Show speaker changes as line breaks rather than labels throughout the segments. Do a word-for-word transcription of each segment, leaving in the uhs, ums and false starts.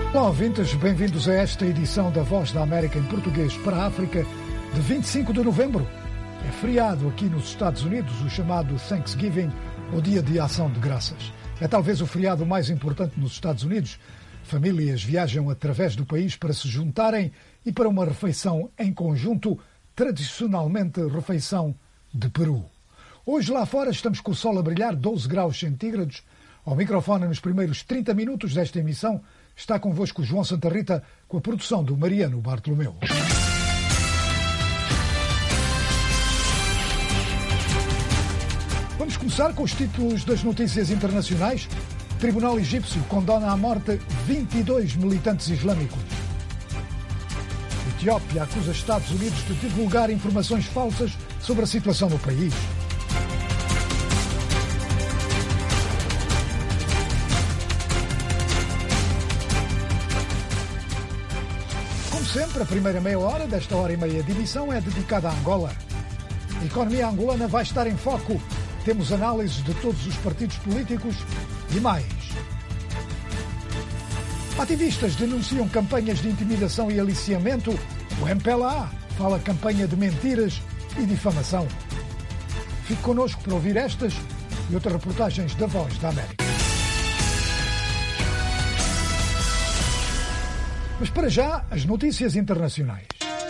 Olá, ouvintes, bem-vindos a esta edição da Voz da América em português para a África de vinte e cinco de novembro. É feriado aqui nos Estados Unidos, o chamado Thanksgiving, ou Dia de Ação de Graças. É talvez o feriado mais importante nos Estados Unidos. Famílias viajam através do país para se juntarem e para uma refeição em conjunto, tradicionalmente refeição de Peru. Hoje lá fora estamos com o sol a brilhar, doze graus centígrados. Ao microfone nos primeiros trinta minutos desta emissão está convosco João Santa Rita com a produção do Mariano Bartolomeu. Vamos começar com os títulos das notícias internacionais. O Tribunal Egípcio condena à morte vinte e dois militantes islâmicos. A Etiópia acusa Estados Unidos de divulgar informações falsas sobre a situação no país. Sempre, a primeira meia hora desta hora e meia de emissão é dedicada à Angola. A economia angolana vai estar em foco. Temos análises de todos os partidos políticos e mais. Ativistas denunciam campanhas de intimidação e aliciamento. O M P L A fala campanha de mentiras e difamação. Fique connosco para ouvir estas e outras reportagens da Voz da América. Mas para já, as notícias internacionais.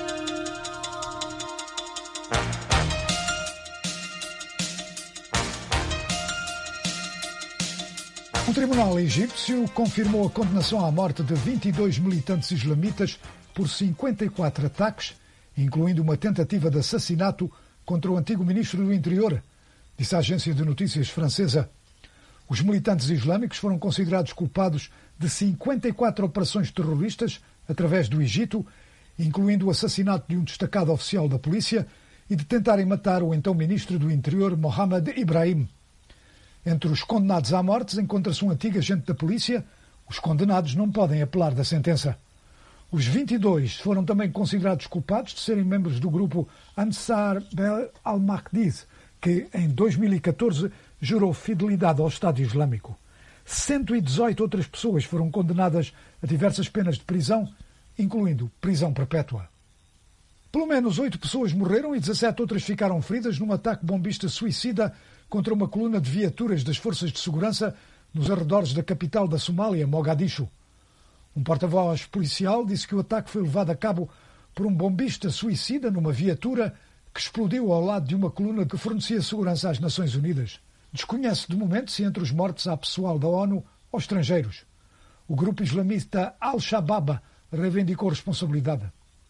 Um tribunal egípcio confirmou a condenação à morte de vinte e dois militantes islamitas por cinquenta e quatro ataques, incluindo uma tentativa de assassinato contra o antigo ministro do Interior, disse a agência de notícias francesa. Os militantes islâmicos foram considerados culpados de cinquenta e quatro operações terroristas através do Egito, incluindo o assassinato de um destacado oficial da polícia e de tentarem matar o então ministro do Interior, Mohamed Ibrahim. Entre os condenados à morte encontra-se um antigo agente da polícia. Os condenados não podem apelar da sentença. Os vinte e dois foram também considerados culpados de serem membros do grupo Ansar al-Mahdi, que em dois mil e catorze jurou fidelidade ao Estado Islâmico. cento e dezoito outras pessoas foram condenadas a diversas penas de prisão, incluindo prisão perpétua. Pelo menos oito pessoas morreram e dezassete outras ficaram feridas num ataque bombista suicida contra uma coluna de viaturas das forças de segurança nos arredores da capital da Somália, Mogadishu. Um porta-voz policial disse que o ataque foi levado a cabo por um bombista suicida numa viatura que explodiu ao lado de uma coluna que fornecia segurança às Nações Unidas. Desconhece de momento se entre os mortos há pessoal da ONU ou estrangeiros. O grupo islamista Al-Shabaab reivindicou responsabilidade.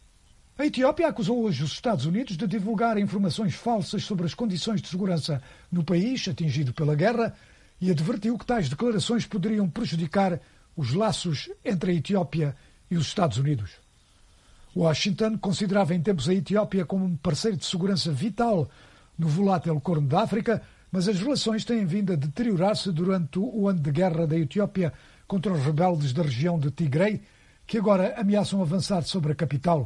A Etiópia acusou hoje os Estados Unidos de divulgar informações falsas sobre as condições de segurança no país atingido pela guerra e advertiu que tais declarações poderiam prejudicar os laços entre a Etiópia e os Estados Unidos. Washington considerava em tempos a Etiópia como um parceiro de segurança vital no volátil Corno da África, mas as relações têm vindo a deteriorar-se durante o ano de guerra da Etiópia contra os rebeldes da região de Tigray, que agora ameaçam avançar sobre a capital.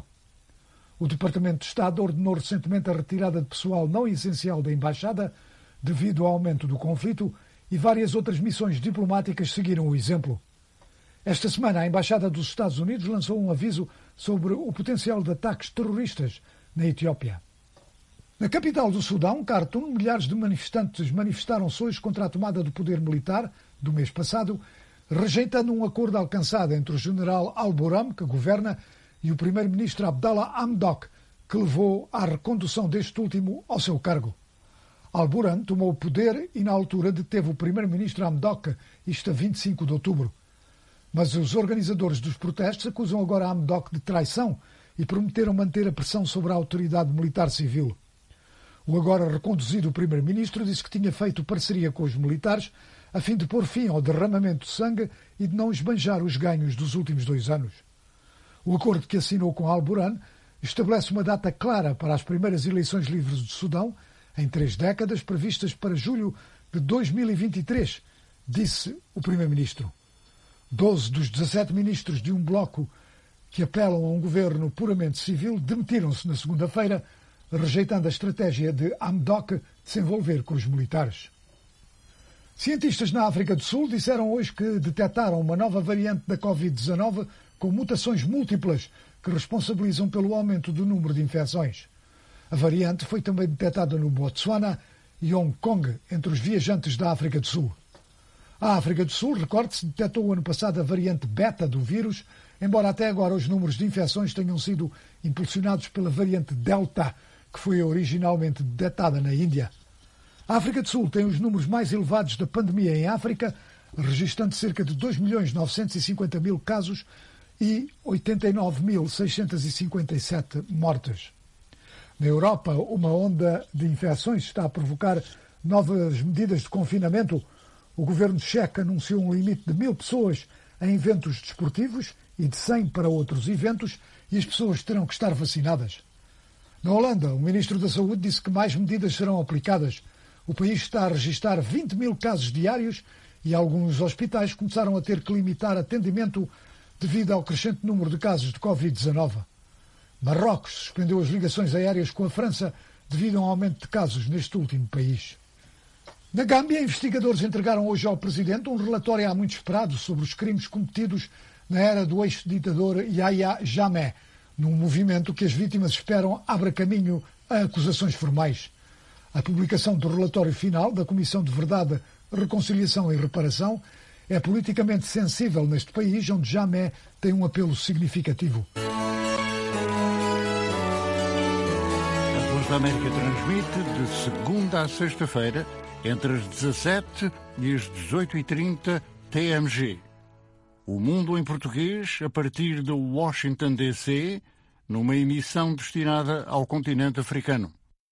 O Departamento de Estado ordenou recentemente a retirada de pessoal não essencial da embaixada devido ao aumento do conflito e várias outras missões diplomáticas seguiram o exemplo. Esta semana, a Embaixada dos Estados Unidos lançou um aviso sobre o potencial de ataques terroristas na Etiópia. Na capital do Sudão, Khartoum, milhares de manifestantes manifestaram-se hoje contra a tomada do poder militar do mês passado, rejeitando um acordo alcançado entre o general Al-Burhan, que governa, e o primeiro-ministro Abdallah Hamdok, que levou à recondução deste último ao seu cargo. Al-Burhan tomou o poder e, na altura, deteve o primeiro-ministro Hamdok, isto a vinte e cinco de outubro. Mas os organizadores dos protestos acusam agora Hamdok de traição e prometeram manter a pressão sobre a autoridade militar civil. O agora reconduzido primeiro-ministro disse que tinha feito parceria com os militares a fim de pôr fim ao derramamento de sangue e de não esbanjar os ganhos dos últimos dois anos. O acordo que assinou com Al-Burhan estabelece uma data clara para as primeiras eleições livres do Sudão, em três décadas, previstas para julho de dois mil e vinte e três, disse o primeiro-ministro. Doze dos dezassete ministros de um bloco que apelam a um governo puramente civil demitiram-se na segunda-feira, rejeitando a estratégia de Hamdok de se envolver com os militares. Cientistas na África do Sul disseram hoje que detectaram uma nova variante da covid dezanove com mutações múltiplas que responsabilizam pelo aumento do número de infecções. A variante foi também detectada no Botsuana e Hong Kong, entre os viajantes da África do Sul. A África do Sul, recorde-se, detectou ano passado a variante beta do vírus, embora até agora os números de infecções tenham sido impulsionados pela variante Delta, que foi originalmente detectada na Índia. A África do Sul tem os números mais elevados da pandemia em África, registrando cerca de dois milhões novecentos e cinquenta mil casos e oitenta e nove mil seiscentos e cinquenta e sete mortes. Na Europa, uma onda de infecções está a provocar novas medidas de confinamento. O governo checo anunciou um limite de mil pessoas em eventos desportivos e de cem para outros eventos, e as pessoas terão que estar vacinadas. Na Holanda, o ministro da Saúde disse que mais medidas serão aplicadas. O país está a registrar vinte mil casos diários e alguns hospitais começaram a ter que limitar atendimento devido ao crescente número de casos de covid dezanove. Marrocos suspendeu as ligações aéreas com a França devido a um aumento de casos neste último país. Na Gâmbia, investigadores entregaram hoje ao presidente um relatório há muito esperado sobre os crimes cometidos na era do ex-ditador Yahya Jammeh, num movimento que as vítimas esperam abra caminho a acusações formais. A publicação do relatório final da Comissão de Verdade, Reconciliação e Reparação é politicamente sensível neste país, onde Jammeh tem um apelo significativo.
A Voz da América transmite de segunda a sexta-feira, entre as dezassete e as dezoito e trinta T M G. O Mundo em Português, a partir de Washington, D C, numa emissão destinada ao continente africano.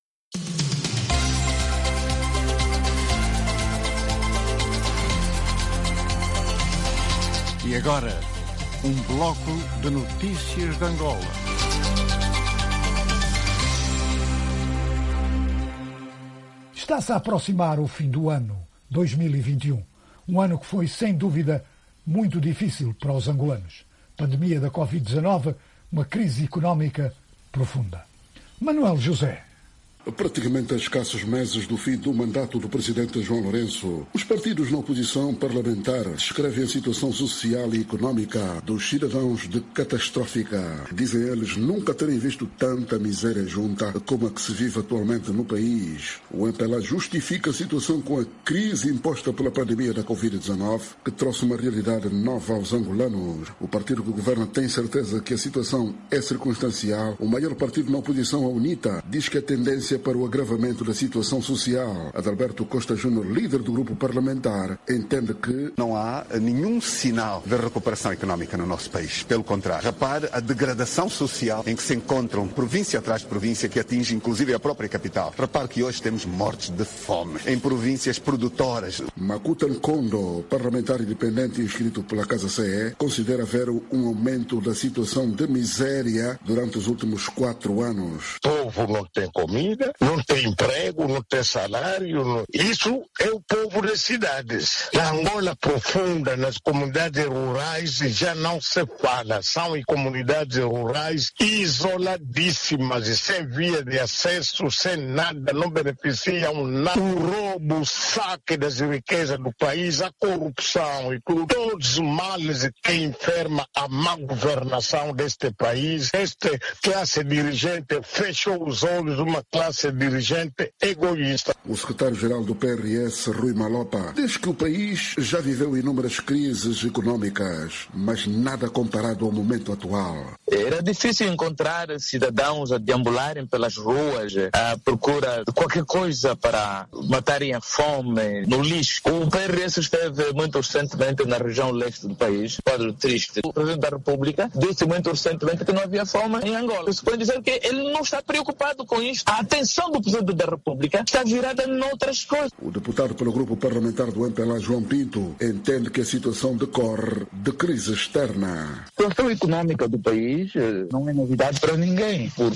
E agora, um bloco de notícias de Angola.
Está-se a aproximar o fim do ano dois mil e vinte e um. Um ano que foi, sem dúvida, muito difícil para os angolanos. Pandemia da covid dezanove, uma crise económica profunda. Manuel José.
Praticamente a escassos meses do fim do mandato do presidente João Lourenço, os partidos na oposição parlamentar descrevem a situação social e económica dos cidadãos de catastrófica. Dizem eles nunca terem visto tanta miséria junta como a que se vive atualmente no país. O M P L A justifica a situação com a crise imposta pela pandemia da covid dezanove, que trouxe uma realidade nova aos angolanos. O partido que governa tem certeza que a situação é circunstancial. O maior partido na oposição, a UNITA, diz que a tendência para o agravamento da situação social. Adalberto Costa Júnior, líder do grupo parlamentar, entende que
não há nenhum sinal de recuperação económica no nosso país. Pelo contrário, repare a degradação social em que se encontram província atrás de província, que atinge inclusive a própria capital. Repare que hoje temos mortes de fome em províncias produtoras.
Makuta Nkondo, parlamentar independente inscrito pela Casa C E, considera haver um aumento da situação de miséria durante os últimos quatro anos.
O povo não tem comida, não tem emprego, não tem salário. Não... Isso é o povo das cidades. Na Angola profunda, nas comunidades rurais, já não se fala. São em comunidades rurais isoladíssimas, sem via de acesso, sem nada, não beneficiam nada. O roubo, o saque das riquezas do país, a corrupção e tudo. Todos os males que enferma a má governação deste país. Esta classe dirigente fechou os olhos de uma classe dirigente egoísta.
O secretário-geral do P R S, Rui Malopa, diz que o país já viveu inúmeras crises económicas, mas nada comparado ao momento atual.
Era difícil encontrar cidadãos a deambularem pelas ruas à procura de qualquer coisa para matarem a fome no lixo. O P R S esteve muito recentemente na região leste do país, quadro triste. O presidente da República disse muito recentemente que não havia fome em Angola. Isso pode dizer que ele não está preocupado com isso. A atenção do presidente da República está virada noutras coisas.
O deputado pelo grupo parlamentar do M P L A, João Pinto, entende que a situação decorre de crise externa.
A situação econômica do país não é novidade para ninguém. Por falta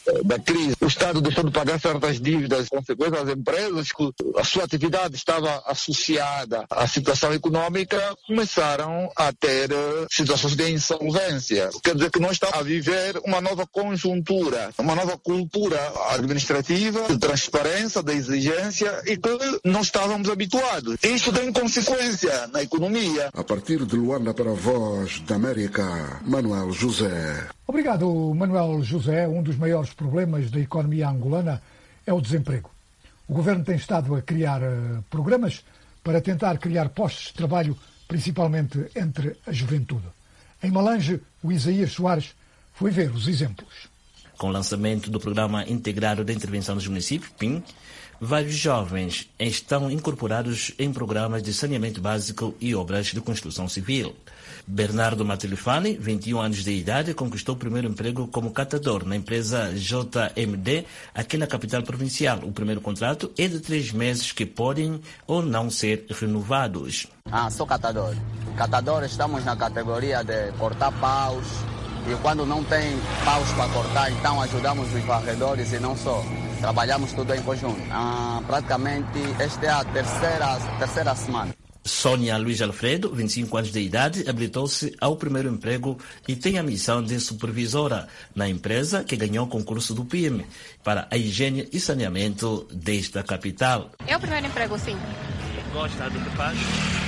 da crise. O Estado deixou de pagar certas dívidas, consequência as empresas que a sua atividade estava associada à situação econômica começaram a ter situações de insolvência. Quer dizer que nós estamos a viver uma nova conjuntura, uma nova cultura administrativa, de transparência, de exigência e que não estávamos habituados. Isto tem consequência na economia.
A partir de Luanda para a Voz da América, Manuel José.
Obrigado, Manuel José. Um dos maiores problemas da economia angolana é o desemprego. O governo tem estado a criar uh, programas para tentar criar postos de trabalho, principalmente entre a juventude. Em Malange, o Isaías Soares foi ver os exemplos.
Com o lançamento do Programa Integrado de Intervenção dos Municípios, P I M, vários jovens estão incorporados em programas de saneamento básico e obras de construção civil. Bernardo Matelifani, vinte e um anos de idade, conquistou o primeiro emprego como catador na empresa J M D, aqui na capital provincial. O primeiro contrato é de três meses que podem ou não ser renovados.
Ah, sou catador. Catador, estamos na categoria de cortar paus. E quando não tem paus para cortar, então ajudamos os varredores e não só. Trabalhamos tudo em conjunto. Ah, praticamente, esta é a terceira, terceira semana.
Sônia Luiz Alfredo, vinte e cinco anos de idade, habilitou-se ao primeiro emprego e tem a missão de supervisora na empresa que ganhou o concurso do P I M para a higiene e saneamento desta capital.
É o primeiro emprego, sim.
Gosta do que faz?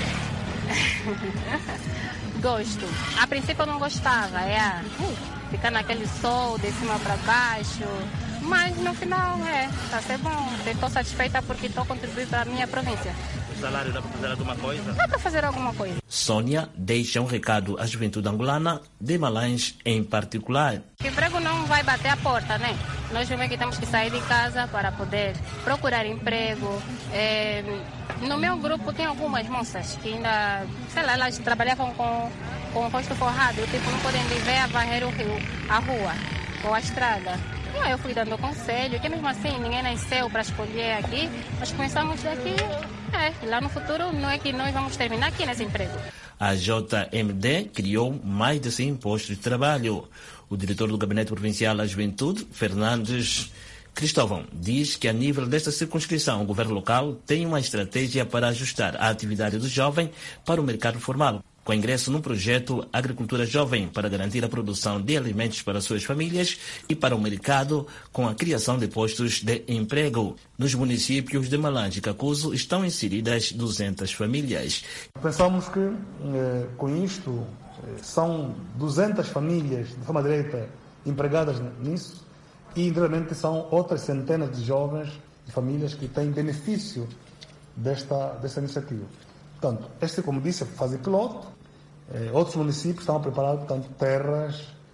Gosto. A princípio eu não gostava, é uh, ficar naquele sol de cima para baixo, mas no final é, está ser bom. Estou satisfeita porque estou contribuindo para a minha província.
O salário dá para fazer alguma coisa?
Dá para fazer alguma coisa.
Sônia deixa um recado à juventude angolana, de Malange em particular.
O emprego não vai bater a porta, né? Nós também que temos que sair de casa para poder procurar emprego. É, no meu grupo tem algumas moças que ainda, sei lá, elas trabalhavam com, com o rosto forrado, tipo, não podem viver a varrer o rio, a rua ou a estrada. Eu fui dando conselho, que mesmo assim ninguém nasceu para escolher aqui, nós começamos daqui, é, lá no futuro não é que nós vamos terminar aqui nesse emprego.
A J M D criou mais de cem postos de trabalho. O diretor do Gabinete Provincial da Juventude, Fernandes Cristóvão, diz que a nível desta circunscrição o governo local tem uma estratégia para ajustar a atividade do jovem para o mercado formal, com ingresso no projeto Agricultura Jovem para garantir a produção de alimentos para suas famílias e para o mercado com a criação de postos de emprego. Nos municípios de Malange e Cacuzo estão inseridas duzentas famílias.
Pensamos que eh, com isto eh, são duzentas famílias de forma direta empregadas nisso e indiretamente são outras centenas de jovens e famílias que têm benefício desta, desta iniciativa. Portanto, este, como disse, é fase piloto. Eh, outros municípios estão a preparar, portanto, terras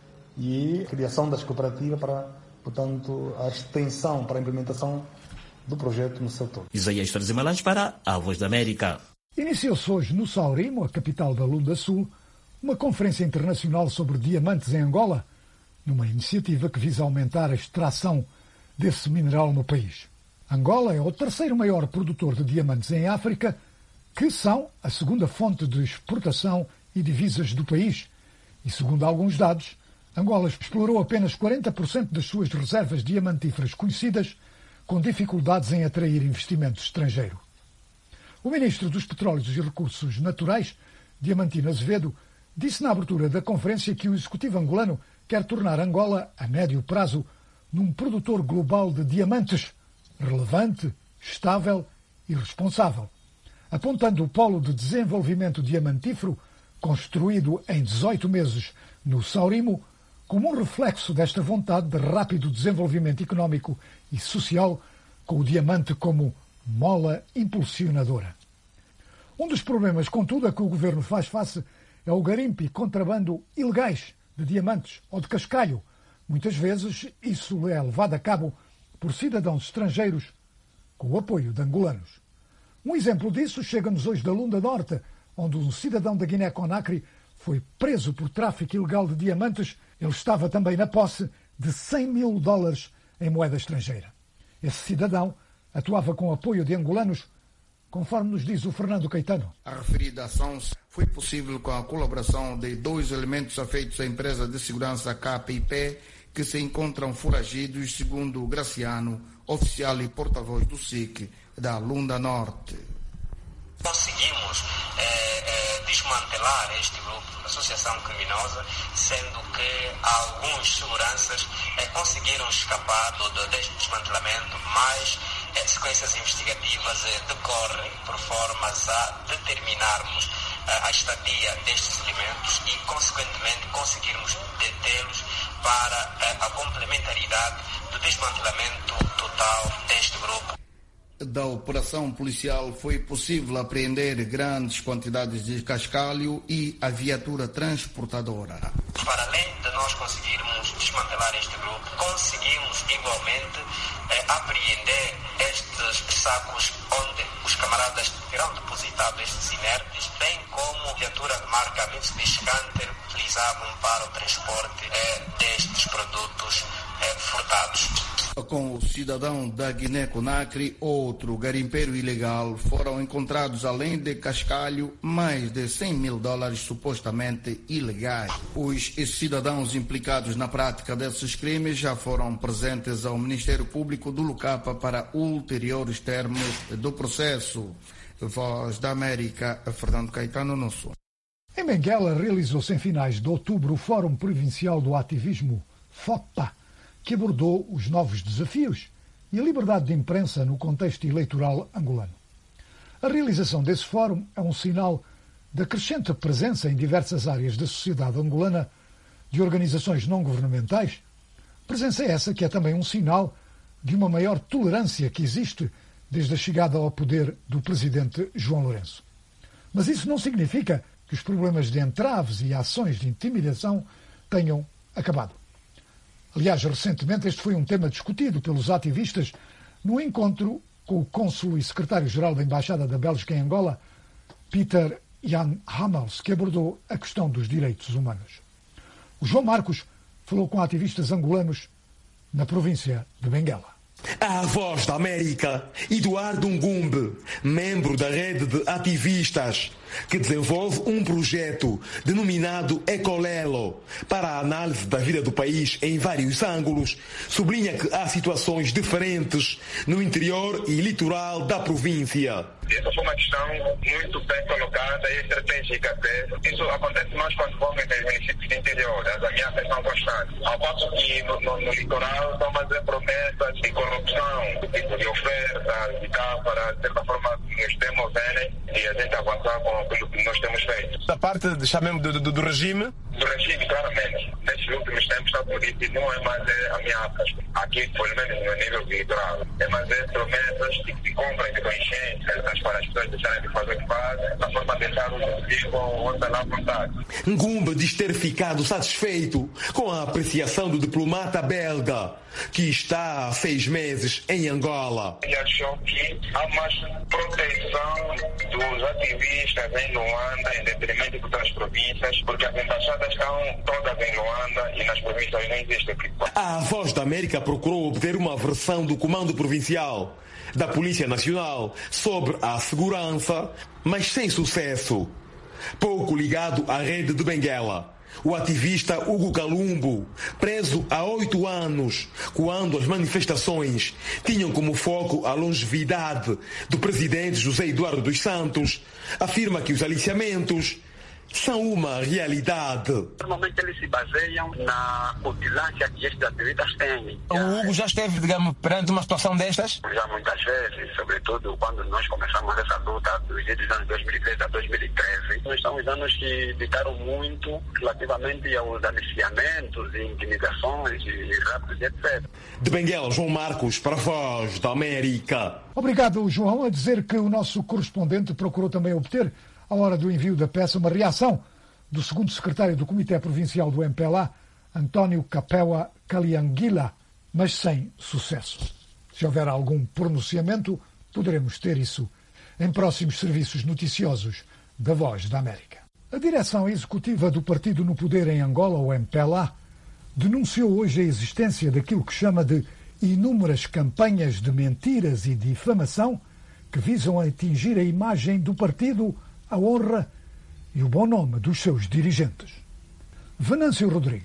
e a criação das cooperativas para, portanto, a extensão, para a implementação do projeto no setor.
Isaías Torres e Malange para a Voz da América.
Iniciou-se hoje no Saurimo, a capital da Lunda Sul, uma conferência internacional sobre diamantes em Angola, numa iniciativa que visa aumentar a extração desse mineral no país. Angola é o terceiro maior produtor de diamantes em África, que são a segunda fonte de exportação e divisas do país. E, segundo alguns dados, Angola explorou apenas quarenta por cento das suas reservas diamantíferas conhecidas, com dificuldades em atrair investimento estrangeiro. O ministro dos Petróleos e Recursos Naturais, Diamantino Azevedo, disse na abertura da conferência que o executivo angolano quer tornar Angola, a médio prazo, num produtor global de diamantes relevante, estável e responsável, apontando o polo de desenvolvimento diamantífero, construído em dezoito meses no Saurimo, como um reflexo desta vontade de rápido desenvolvimento económico e social, com o diamante como mola impulsionadora. Um dos problemas, contudo, a que o governo faz face é o garimpo e contrabando ilegais de diamantes ou de cascalho. Muitas vezes isso é levado a cabo por cidadãos estrangeiros com o apoio de angolanos. Um exemplo disso chega-nos hoje da Lunda Norte, onde um cidadão da Guiné-Conakry foi preso por tráfico ilegal de diamantes. Ele estava também na posse de cem mil dólares em moeda estrangeira. Esse cidadão atuava com apoio de angolanos, conforme nos diz o Fernando Caetano.
A referida ação foi possível com a colaboração de dois elementos afeitos à empresa de segurança K P I P que se encontram foragidos, segundo Graciano, oficial e porta-voz do S I C da Lunda Norte.
Conseguimos é, é, desmantelar este grupo, associação criminosa, sendo que alguns seguranças é, conseguiram escapar do, do, deste desmantelamento, mas é, sequências investigativas é, decorrem por formas a determinarmos é, a estadia destes elementos e, consequentemente, conseguirmos detê-los para é, a complementaridade do desmantelamento total deste grupo.
Da operação policial foi possível apreender grandes quantidades de cascalho e a viatura transportadora.
Para além de nós conseguirmos desmantelar este grupo, conseguimos igualmente eh, apreender estes sacos onde os camaradas terão depositado estes inertes, bem como a viatura de marca Mitsubishi Canter utilizavam para o transporte eh, destes produtos eh, furtados.
Com o cidadão da Guiné-Conakry, outro garimpeiro ilegal, foram encontrados, além de cascalho, mais de cem mil dólares supostamente ilegais. Os cidadãos implicados na prática desses crimes já foram presentes ao Ministério Público do Lucapa para ulteriores termos do processo. Voz da América, Fernando Caetano, no Sul.
Em Benguela, realizou-se em finais de outubro o Fórum Provincial do Ativismo, FOPA, que abordou os novos desafios e a liberdade de imprensa no contexto eleitoral angolano. A realização desse fórum é um sinal da crescente presença em diversas áreas da sociedade angolana de organizações não governamentais, presença essa que é também um sinal de uma maior tolerância que existe desde a chegada ao poder do presidente João Lourenço. Mas isso não significa que os problemas de entraves e ações de intimidação tenham acabado. Aliás, recentemente este foi um tema discutido pelos ativistas no encontro com o cônsul e secretário-geral da Embaixada da Bélgica em Angola, Peter Jan Hamels, que abordou a questão dos direitos humanos. O João Marcos falou com ativistas angolanos na província de Benguela.
A Voz da América, Eduardo Ngumbe, membro da rede de ativistas, que desenvolve um projeto denominado Ecolelo para a análise da vida do país em vários ângulos, sublinha que há situações diferentes no interior e litoral da província.
Essa foi uma questão muito bem colocada e estratégica até. Isso acontece mais quando vamos em municípios do interior, as ameaças são constantes. Ao passo que no, no, no litoral estão fazendo promessas de corrupção, tipo de oferta, de cá para, de certa forma, nos demoverem e a gente avançar com aquilo que nós temos feito.
Da parte, chamemos, do, do, do regime?
Do regime, claramente. Nestes últimos tempos está por isso, não é mais é, ameaças, aqui, pelo menos no nível litoral. É mais é, promessas de, de compra de consciência, para as pessoas deixarem de fazer o que fazem, da forma de deixar o objetivo onde está lá vontade.
Ngumbe diz ter ficado satisfeito com a apreciação do diplomata belga, que está há seis meses em Angola.
E achou que há mais proteção dos ativistas em Luanda, em detrimento de outras províncias, porque as embaixadas estão todas em Luanda e nas províncias não existe equipa.
A Voz da América procurou obter uma versão do Comando Provincial da Polícia Nacional sobre a segurança, mas sem sucesso. Pouco ligado à rede de Benguela, o ativista Hugo Calumbo, preso há oito anos, quando as manifestações tinham como foco a longevidade do presidente José Eduardo dos Santos, afirma que os aliciamentos são uma realidade.
Normalmente eles se baseiam na vigilância que estes ativistas têm.
O Hugo já esteve, digamos, perante uma situação destas?
Já muitas vezes, sobretudo quando nós começamos essa luta dos anos dois mil e treze a dois mil e treze. Nós estamos anos que ditaram muito relativamente aos aliciamentos e intimidações e raptos, etcétera.
De Benguela, João Marcos, para a Voz da América.
Obrigado, João, a dizer que o nosso correspondente procurou também obter, à hora do envio da peça, uma reação do segundo secretário do Comitê Provincial do M P L A, António Capewa Kalianguila, mas sem sucesso. Se houver algum pronunciamento, poderemos ter isso em próximos serviços noticiosos da Voz da América. A direção executiva do partido no poder em Angola, o M P L A, denunciou hoje a existência daquilo que chama de inúmeras campanhas de mentiras e difamação que visam atingir a imagem do partido, a honra e o bom nome dos seus dirigentes. Venâncio Rodrigues.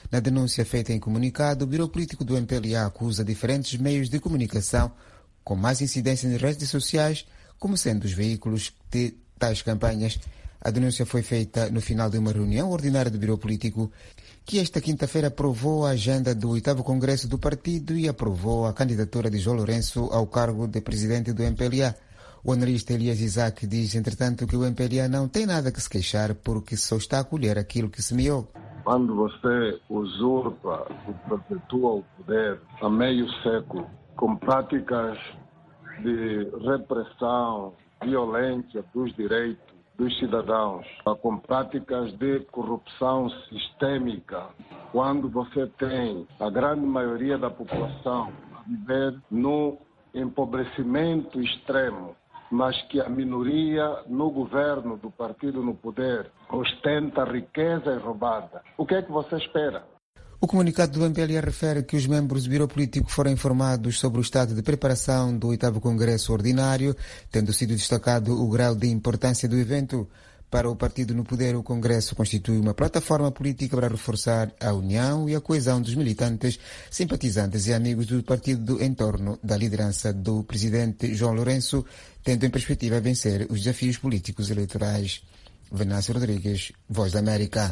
Na denúncia feita em comunicado, o Biro Político do M P L A acusa diferentes meios de comunicação com mais incidência nas redes sociais como sendo os veículos de tais campanhas. A denúncia foi feita no final de uma reunião ordinária do Biro Político, que esta quinta-feira aprovou a agenda do oitavo Congresso do Partido e aprovou a candidatura de João Lourenço ao cargo de presidente do M P L A. O analista Elias Isaac diz, entretanto, que o M P L A não tem nada que se queixar porque só está a colher aquilo que semeou.
Quando você usurpa e perpetua o poder há meio século, com práticas de repressão, violência dos direitos dos cidadãos, com práticas de corrupção sistêmica, quando você tem a grande maioria da população a viver no empobrecimento extremo, mas que a minoria no governo do partido no poder ostenta riqueza e roubada. O que é que você espera?
O comunicado do M P L A refere que os membros do Biro Político foram informados sobre o estado de preparação do oitavo Congresso Ordinário, tendo sido destacado o grau de importância do evento. Para o partido no poder, o Congresso constitui uma plataforma política para reforçar a união e a coesão dos militantes, simpatizantes e amigos do partido em torno da liderança do presidente João Lourenço, tendo em perspectiva vencer os desafios políticos eleitorais. Venâncio Rodrigues, Voz da América.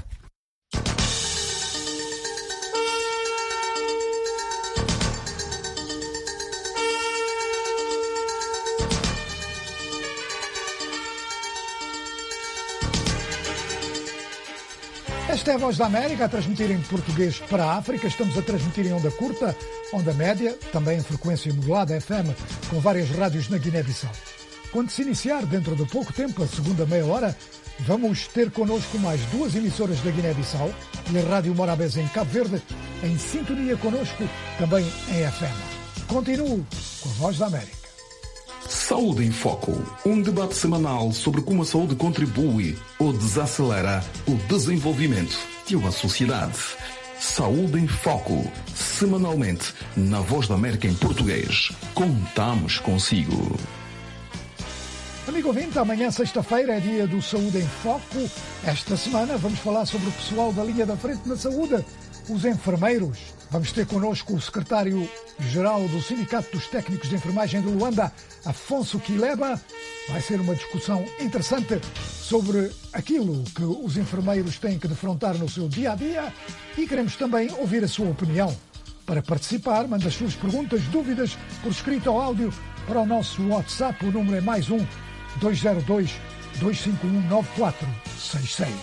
Esta é a Voz da América, a transmitir em português para a África. Estamos a transmitir em onda curta, onda média, também em frequência modulada F M, com várias rádios na Guiné-Bissau. Quando se iniciar, dentro de pouco tempo, a segunda meia hora, vamos ter connosco mais duas emissoras da Guiné-Bissau e a Rádio Morabeza em Cabo Verde, em sintonia connosco, também em F M. Continuo com a Voz da América.
Saúde em Foco, um debate semanal sobre como a saúde contribui ou desacelera o desenvolvimento de uma sociedade. Saúde em Foco, semanalmente, na Voz da América em português. Contamos consigo.
Amigo ouvinte, amanhã, sexta-feira, é dia do Saúde em Foco. Esta semana vamos falar sobre o pessoal da linha da frente na saúde, os enfermeiros. Vamos ter connosco o secretário-geral do Sindicato dos Técnicos de Enfermagem de Luanda, Afonso Quileba. Vai ser uma discussão interessante sobre aquilo que os enfermeiros têm que defrontar no seu dia-a-dia e queremos também ouvir a sua opinião. Para participar, manda as suas perguntas, dúvidas, por escrito ou áudio para o nosso WhatsApp. O número é mais um, dois zero dois, dois cinco um, nove quatro seis seis.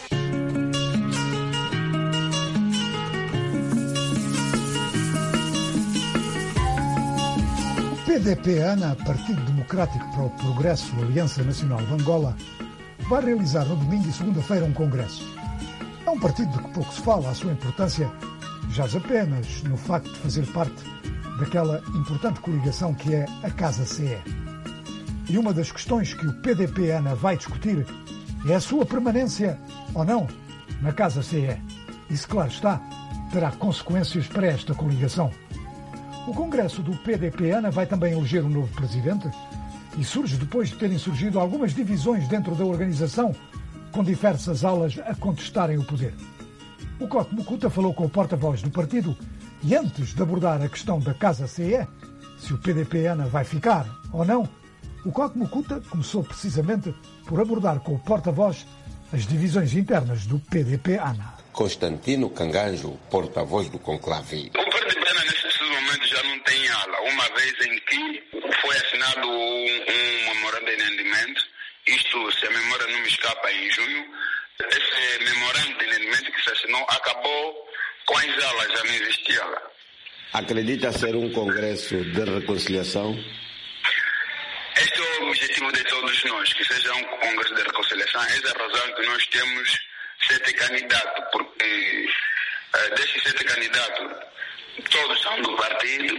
O P D P ANA, Partido Democrático para o Progresso, Aliança Nacional de Angola, vai realizar no domingo e segunda-feira um congresso. É um partido de que pouco se fala, a sua importância jaz apenas no facto de fazer parte daquela importante coligação que é a Casa C E. E uma das questões que o P D P ANA vai discutir é a sua permanência ou não na Casa C E. Isso, claro está, terá consequências para esta coligação. O Congresso do P D P ANA vai também eleger um novo presidente e surge depois de terem surgido algumas divisões dentro da organização, com diversas alas a contestarem o poder. O Cote Mucuta falou com o porta-voz do partido e antes de abordar a questão da Casa C E, se o P D P ANA vai ficar ou não, o Cote Mucuta começou precisamente por abordar com o porta-voz as divisões internas do P D P ANA.
Constantino Canganjo, porta-voz do conclave.
Já não tem ala, uma vez em que foi assinado um, um memorando de entendimento, isto, se a memória não me escapa, em junho, esse memorando de entendimento que se assinou acabou com as alas, já não existia ala.
Acredita ser um congresso de reconciliação?
Este é o objetivo de todos nós, que seja um congresso de reconciliação. Essa é a razão que nós temos sete candidatos, porque uh, desses sete candidatos, todos são do partido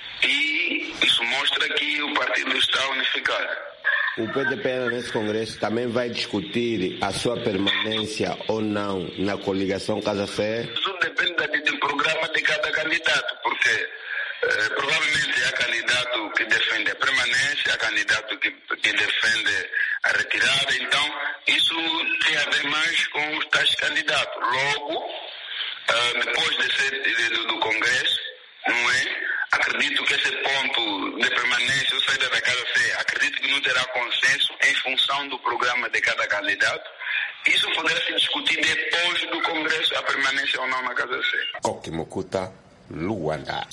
e isso mostra que o partido está unificado.
O P D P nesse congresso também vai discutir a sua permanência ou não na coligação Casa C E?
Isso depende do programa de cada candidato, porque eh, provavelmente há candidato que defende a permanência, há candidato que, que defende a retirada, então isso tem a ver mais com os tais candidatos. Logo, uh, depois de ser, de, do, do Congresso, não é? Acredito que esse ponto de permanência ou saída da Casa C, acredito que não terá consenso em função do programa de cada candidato. Isso poderá se discutir depois do Congresso, a permanência ou não na Casa C.
Kokimukuta, Luanda.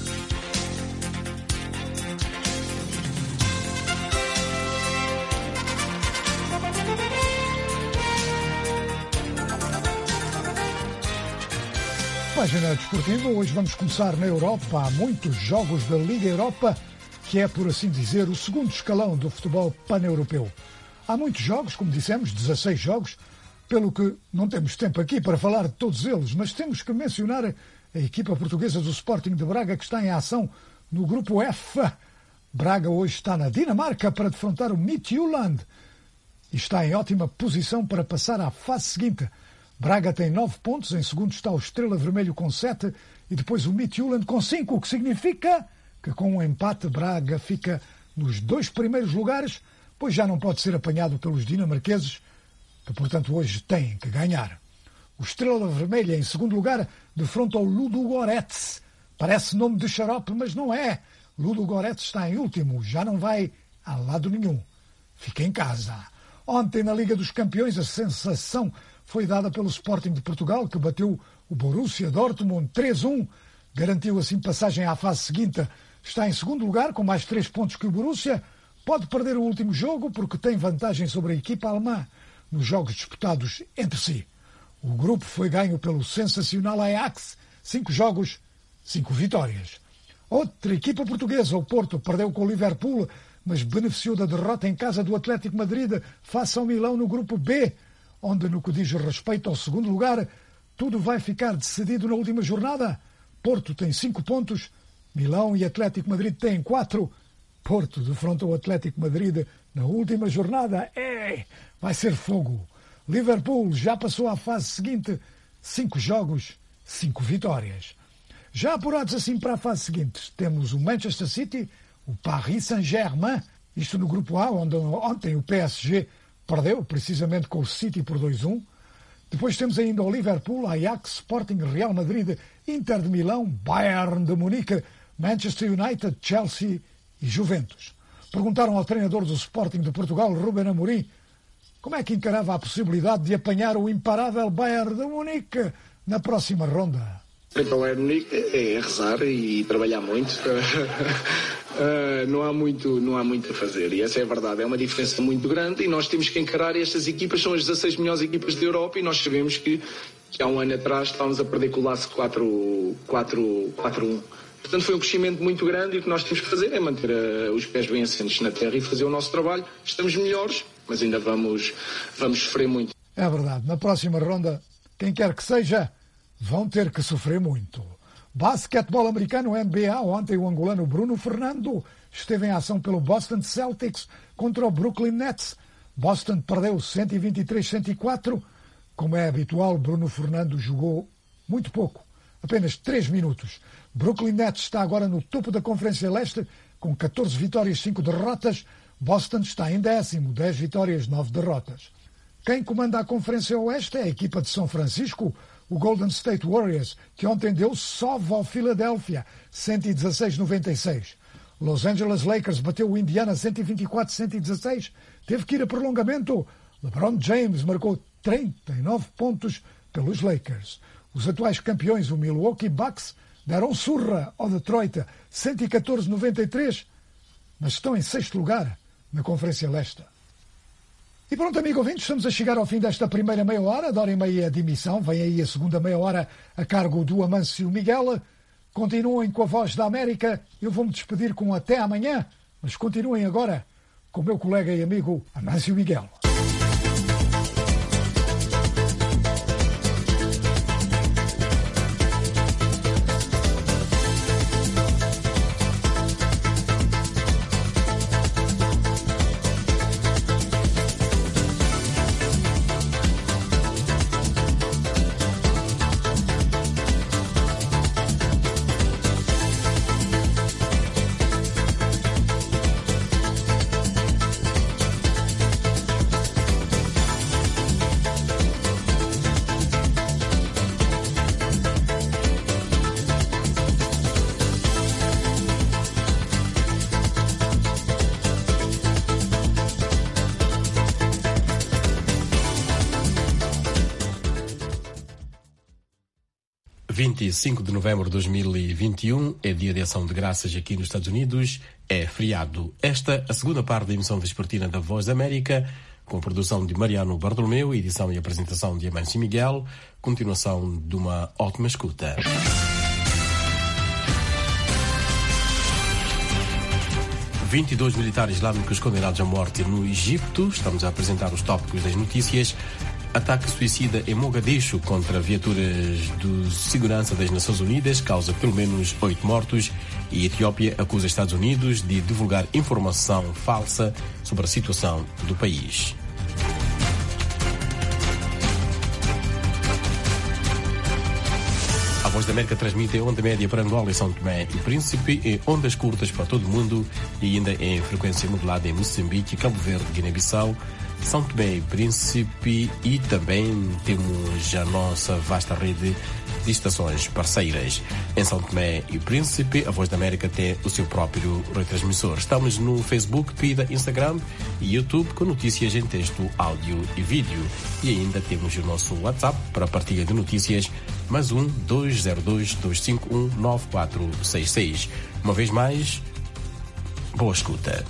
Página desportiva, hoje vamos começar na Europa. Há muitos jogos da Liga Europa, que é, por assim dizer, o segundo escalão do futebol pan-europeu. Há muitos jogos, como dissemos, dezasseis jogos, pelo que não temos tempo aqui para falar de todos eles, mas temos que mencionar a equipa portuguesa do Sporting de Braga, que está em ação no grupo F. Braga hoje está na Dinamarca para defrontar o Midtjylland e está em ótima posição para passar à fase seguinte. Braga tem nove pontos, em segundo está o Estrela Vermelho com sete e depois o Midtjylland com cinco, o que significa que com um empate Braga fica nos dois primeiros lugares, pois já não pode ser apanhado pelos dinamarqueses, que portanto hoje têm que ganhar. O Estrela Vermelha em segundo lugar defronta o Ludogorets. Parece nome de xarope, mas não é. Ludogorets está em último, já não vai a lado nenhum. Fica em casa. Ontem na Liga dos Campeões a sensação foi dada pelo Sporting de Portugal, que bateu o Borussia Dortmund três a um, garantiu assim passagem à fase seguinte. Está em segundo lugar, com mais três pontos que o Borussia. Pode perder o último jogo, porque tem vantagem sobre a equipa alemã nos jogos disputados entre si. O grupo foi ganho pelo sensacional Ajax, cinco jogos, cinco vitórias. Outra equipa portuguesa, o Porto, perdeu com o Liverpool, mas beneficiou da derrota em casa do Atlético Madrid face ao Milão no grupo B, onde, no que diz respeito ao segundo lugar, tudo vai ficar decidido na última jornada. Porto tem cinco pontos, Milão e Atlético Madrid têm quatro. Porto defronta o Atlético Madrid na última jornada. É, vai ser fogo. Liverpool já passou à fase seguinte, cinco jogos, cinco vitórias. Já apurados assim para a fase seguinte, temos o Manchester City, o Paris Saint-Germain, isto no grupo A, onde ontem o P S G perdeu precisamente com o City por dois a um. Depois temos ainda o Liverpool, Ajax, Sporting, Real Madrid, Inter de Milão, Bayern de Munique, Manchester United, Chelsea e Juventus. Perguntaram ao treinador do Sporting de Portugal, Ruben Amorim, como é que encarava a possibilidade de apanhar o imparável Bayern de Munique na próxima ronda.
Para o Bayern de Munique é rezar e trabalhar muito. Uh, não há muito, não há muito a fazer, e essa é a verdade, é uma diferença muito grande e nós temos que encarar estas equipas, são as dezasseis melhores equipas da Europa e nós sabemos que, que há um ano atrás estávamos a perder com o Laço quatro a um. Portanto foi um crescimento muito grande e o que nós temos que fazer é manter uh, os pés bem assentes na terra e fazer o nosso trabalho. Estamos melhores, mas ainda vamos, vamos sofrer muito.
É verdade, na próxima ronda, quem quer que seja, vão ter que sofrer muito. Basquetebol americano, N B A, ontem o angolano Bruno Fernando esteve em ação pelo Boston Celtics contra o Brooklyn Nets. Boston perdeu cento e vinte e três a cento e quatro. Como é habitual, Bruno Fernando jogou muito pouco, apenas três minutos. Brooklyn Nets está agora no topo da Conferência Leste com catorze vitórias e cinco derrotas. Boston está em décimo, dez vitórias, nove derrotas. Quem comanda a Conferência Oeste é a equipa de São Francisco, o Golden State Warriors, que ontem deu sova ao Philadelphia, cento e dezasseis a noventa e seis. Los Angeles Lakers bateu o Indiana cento e vinte e quatro a cento e dezasseis, teve que ir a prolongamento. LeBron James marcou trinta e nove pontos pelos Lakers. Os atuais campeões, o Milwaukee Bucks, deram surra ao Detroit cento e catorze a noventa e três, mas estão em sexto lugar na Conferência Leste. E pronto, amigo ouvinte, estamos a chegar ao fim desta primeira meia hora, da hora e meia de emissão. Vem aí a segunda meia hora a cargo do Amâncio Miguel. Continuem com a Voz da América. Eu vou-me despedir com até amanhã, mas continuem agora com o meu colega e amigo Amâncio Miguel.
vinte e cinco de novembro de dois mil e vinte e um é dia de ação de graças aqui nos Estados Unidos, é feriado. Esta a segunda parte da emissão vespertina da Voz da América, com produção de Mariano Bartolomeu, edição e apresentação de Amancio Miguel, continuação de uma ótima escuta. vinte e dois militares islâmicos condenados à morte no Egito. Estamos a apresentar os tópicos das notícias. Ataque suicida em Mogadishu contra viaturas de segurança das Nações Unidas causa pelo menos oito mortos e Etiópia acusa Estados Unidos de divulgar informação falsa sobre a situação do país. A Voz da América transmite em onda média para Angola e São Tomé e Príncipe, em ondas curtas para todo o mundo e ainda em frequência modulada em Moçambique, Cabo Verde, Guiné-Bissau, São Tomé e Príncipe, e também temos a nossa vasta rede de estações parceiras. Em São Tomé e Príncipe, a Voz da América tem o seu próprio retransmissor. Estamos no Facebook, Twitter, Instagram e YouTube com notícias em texto, áudio e vídeo. E ainda temos o nosso WhatsApp para partilha de notícias, mais um dois zero dois, dois cinco um, nove quatro seis seis. Uma vez mais, boa escuta.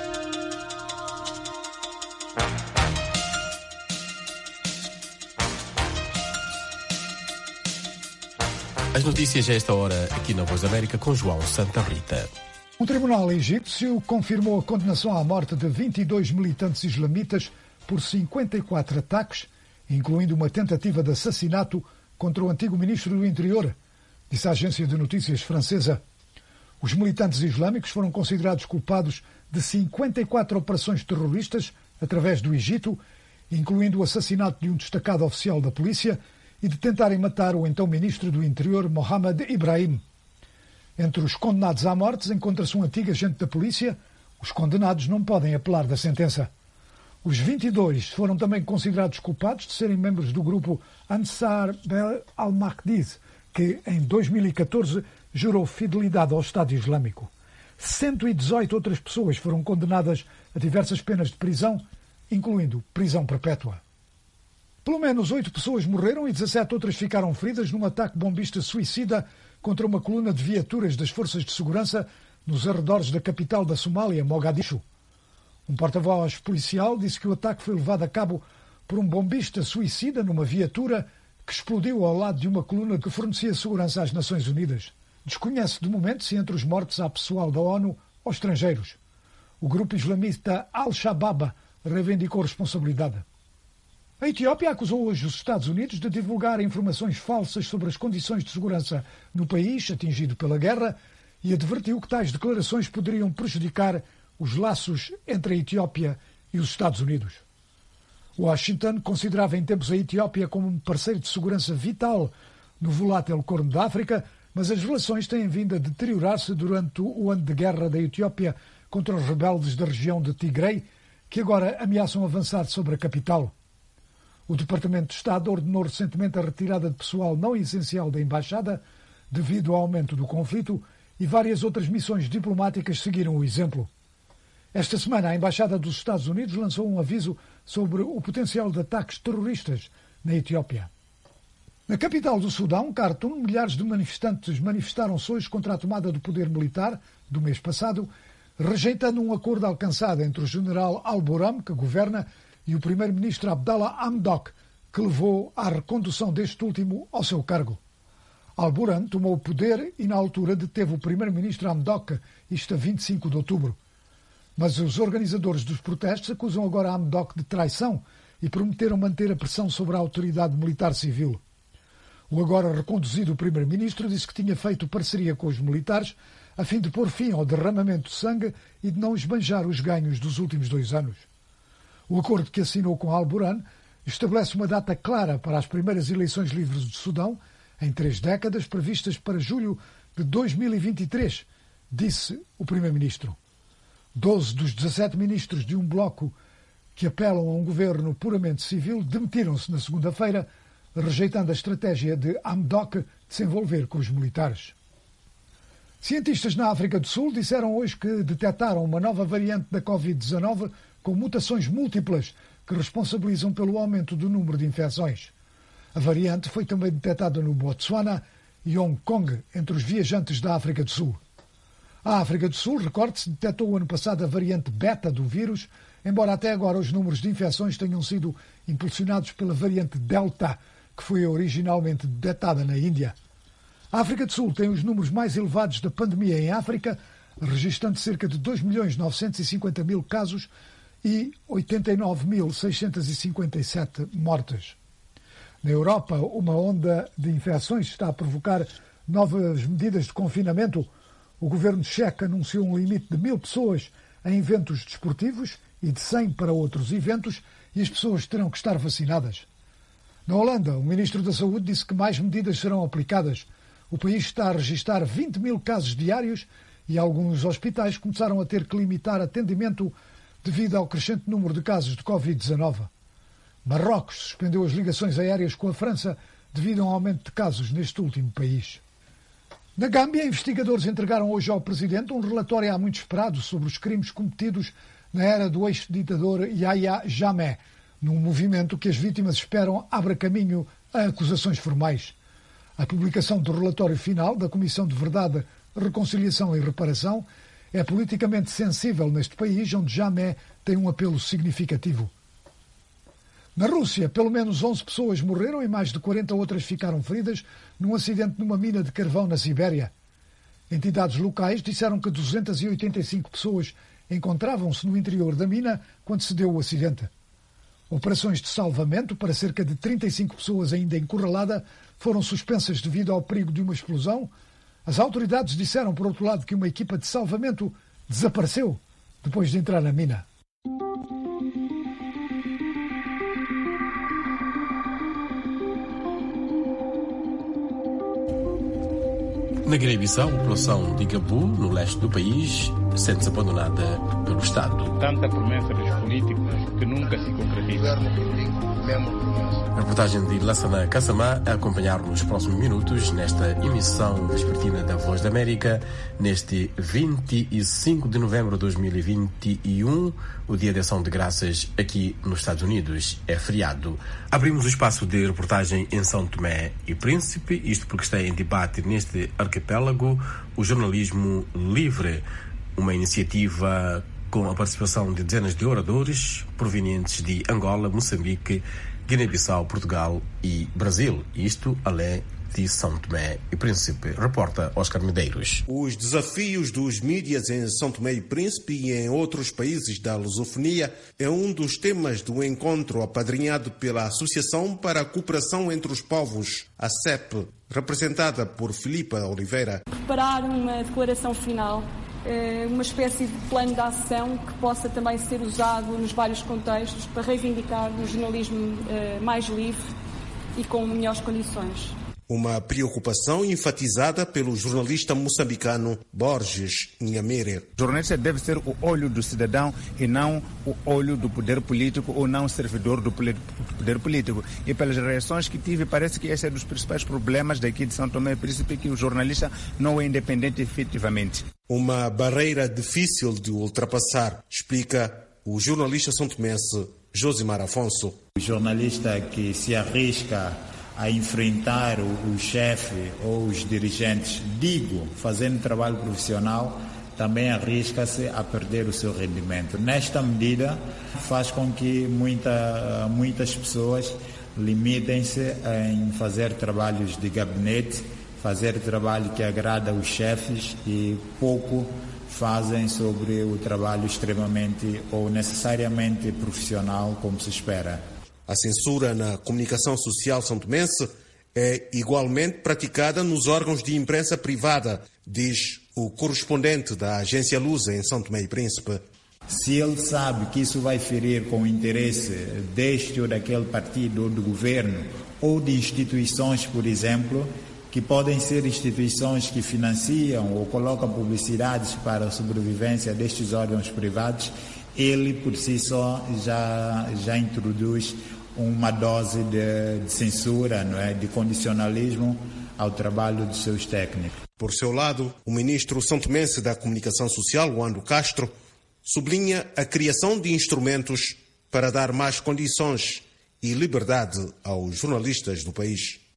As notícias a esta hora aqui na Voz da América com João Santa Rita.
Um tribunal egípcio confirmou a condenação à morte de vinte e dois militantes islamitas por cinquenta e quatro ataques, incluindo uma tentativa de assassinato contra o antigo ministro do Interior, disse a agência de notícias francesa. Os militantes islâmicos foram considerados culpados de cinquenta e quatro operações terroristas através do Egito, incluindo o assassinato de um destacado oficial da polícia e de tentarem matar o então ministro do Interior, Mohamed Ibrahim. Entre os condenados à morte encontra-se um antigo agente da polícia. Os condenados não podem apelar da sentença. Os vinte e dois foram também considerados culpados de serem membros do grupo Ansar al-Mahdi, que em dois mil e catorze jurou fidelidade ao Estado Islâmico. cento e dezoito outras pessoas foram condenadas a diversas penas de prisão, incluindo prisão perpétua. Pelo menos oito pessoas morreram e dezassete outras ficaram feridas num ataque bombista suicida contra uma coluna de viaturas das forças de segurança nos arredores da capital da Somália, Mogadishu. Um porta-voz policial disse que o ataque foi levado a cabo por um bombista suicida numa viatura que explodiu ao lado de uma coluna que fornecia segurança às Nações Unidas. Desconhece de momento se entre os mortos há pessoal da ONU ou estrangeiros. O grupo islamista Al-Shabaab reivindicou responsabilidade. A Etiópia acusou hoje os Estados Unidos de divulgar informações falsas sobre as condições de segurança no país atingido pela guerra e advertiu que tais declarações poderiam prejudicar os laços entre a Etiópia e os Estados Unidos. Washington considerava em tempos a Etiópia como um parceiro de segurança vital no volátil Corno da África, mas as relações têm vindo a deteriorar-se durante o ano de guerra da Etiópia contra os rebeldes da região de Tigray, que agora ameaçam avançar sobre a capital. O Departamento de Estado ordenou recentemente a retirada de pessoal não essencial da embaixada devido ao aumento do conflito e várias outras missões diplomáticas seguiram o exemplo. Esta semana, a Embaixada dos Estados Unidos lançou um aviso sobre o potencial de ataques terroristas na Etiópia. Na capital do Sudão, Khartoum, milhares de manifestantes manifestaram-se hoje contra a tomada do poder militar do mês passado, rejeitando um acordo alcançado entre o general Al-Burhan, que governa, e o primeiro-ministro Abdallah Hamdok, que levou à recondução deste último ao seu cargo. Al-Burhan tomou o poder e, na altura, deteve o primeiro-ministro Hamdok, isto a vinte e cinco de outubro. Mas os organizadores dos protestos acusam agora Hamdok de traição e prometeram manter a pressão sobre a autoridade militar civil. O agora reconduzido primeiro-ministro disse que tinha feito parceria com os militares a fim de pôr fim ao derramamento de sangue e de não esbanjar os ganhos dos últimos dois anos. O acordo que assinou com Al-Burhan estabelece uma data clara para as primeiras eleições livres do Sudão, em três décadas, previstas para julho de dois mil e vinte e três, disse o primeiro-ministro. Doze dos dezassete ministros de um bloco que apelam a um governo puramente civil demitiram-se na segunda-feira, rejeitando a estratégia de Hamdok de se envolver com os militares. Cientistas na África do Sul disseram hoje que detectaram uma nova variante da covid dezanove com mutações múltiplas que responsabilizam pelo aumento do número de infecções. A variante foi também detectada no Botsuana e Hong Kong entre os viajantes da África do Sul. A África do Sul, recorde-se, detectou o ano passado a variante beta do vírus, embora até agora os números de infecções tenham sido impulsionados pela variante Delta, que foi originalmente detectada na Índia. A África do Sul tem os números mais elevados da pandemia em África, registrando cerca de dois milhões novecentos e cinquenta mil casos e oitenta e nove mil seiscentos e cinquenta e sete mortes. Na Europa, uma onda de infecções está a provocar novas medidas de confinamento. O governo checo anunciou um limite de mil pessoas em eventos desportivos e de cem para outros eventos, e as pessoas terão que estar vacinadas. Na Holanda, o ministro da Saúde disse que mais medidas serão aplicadas. O país está a registrar vinte mil casos diários e alguns hospitais começaram a ter que limitar atendimento devido ao crescente número de casos de covid dezenove. Marrocos suspendeu as ligações aéreas com a França devido a um aumento de casos neste último país. Na Gâmbia, investigadores entregaram hoje ao presidente um relatório há muito esperado sobre os crimes cometidos na era do ex-ditador Yahya Jammeh, num movimento que as vítimas esperam abra caminho a acusações formais. A publicação do relatório final da Comissão de Verdade, Reconciliação e Reparação é politicamente sensível neste país, onde Jammeh tem um apelo significativo. Na Rússia, pelo menos onze pessoas morreram e mais de quarenta outras ficaram feridas num acidente numa mina de carvão na Sibéria. Entidades locais disseram que duzentas e oitenta e cinco pessoas encontravam-se no interior da mina quando se deu o acidente. Operações de salvamento para cerca de trinta e cinco pessoas ainda encurraladas foram suspensas devido ao perigo de uma explosão. As autoridades disseram, por outro lado, que uma equipa de salvamento desapareceu depois de entrar na mina.
Na Guiné-Bissau, a população de Gabu, no leste do país, sente-se abandonada pelo Estado.
Tanta promessa dos políticos que nunca se concretiza.
A reportagem de Lassana Kassamá a acompanhar nos próximos minutos nesta emissão vespertina da Voz da América, neste vinte e cinco de novembro de dois mil e vinte e um, o Dia de Ação de Graças aqui nos Estados Unidos. É feriado. Abrimos o espaço de reportagem em São Tomé e Príncipe, isto porque está em debate neste arquipélago o jornalismo livre, uma iniciativa com a participação de dezenas de oradores provenientes de Angola, Moçambique, Guiné-Bissau, Portugal e Brasil. Isto além de São Tomé e Príncipe. Reporta Oscar Medeiros.
Os desafios dos mídias em São Tomé e Príncipe e em outros países da lusofonia é um dos temas do encontro apadrinhado pela Associação para a Cooperação entre os Povos, a C E P, representada por Filipa Oliveira.
Preparar uma declaração final, uma espécie de plano de ação que possa também ser usado nos vários contextos para reivindicar um jornalismo mais livre e com melhores condições.
Uma preocupação enfatizada pelo jornalista moçambicano Borges Nhamere.
O jornalista deve ser o olho do cidadão e não o olho do poder político ou não o servidor do poder político. E pelas reações que tive, parece que esse é um dos principais problemas daqui de São Tomé e Príncipe, que o jornalista não é independente efetivamente.
Uma barreira difícil de ultrapassar, explica o jornalista santomense Josimar Afonso.
O jornalista que se arrisca a enfrentar o, o chefe ou os dirigentes, digo, fazendo trabalho profissional, também arrisca-se a perder o seu rendimento. Nesta medida, faz com que muita, muitas pessoas limitem-se em fazer trabalhos de gabinete, fazer trabalho que agrada os chefes e pouco fazem sobre o trabalho extremamente ou necessariamente profissional, como se espera.
A censura na comunicação social santomense é igualmente praticada nos órgãos de imprensa privada, diz o correspondente da agência Lusa em São Tomé e Príncipe.
Se ele sabe que isso vai ferir com o interesse deste ou daquele partido ou do governo ou de instituições, por exemplo, que podem ser instituições que financiam ou colocam publicidades para a sobrevivência destes órgãos privados, ele por si só já, já introduz uma dose de, de censura, não é? De condicionalismo ao trabalho dos seus técnicos.
Por seu lado, o ministro santomense da Comunicação Social, Wando Castro, sublinha a criação de instrumentos para dar mais condições e liberdade aos jornalistas do país.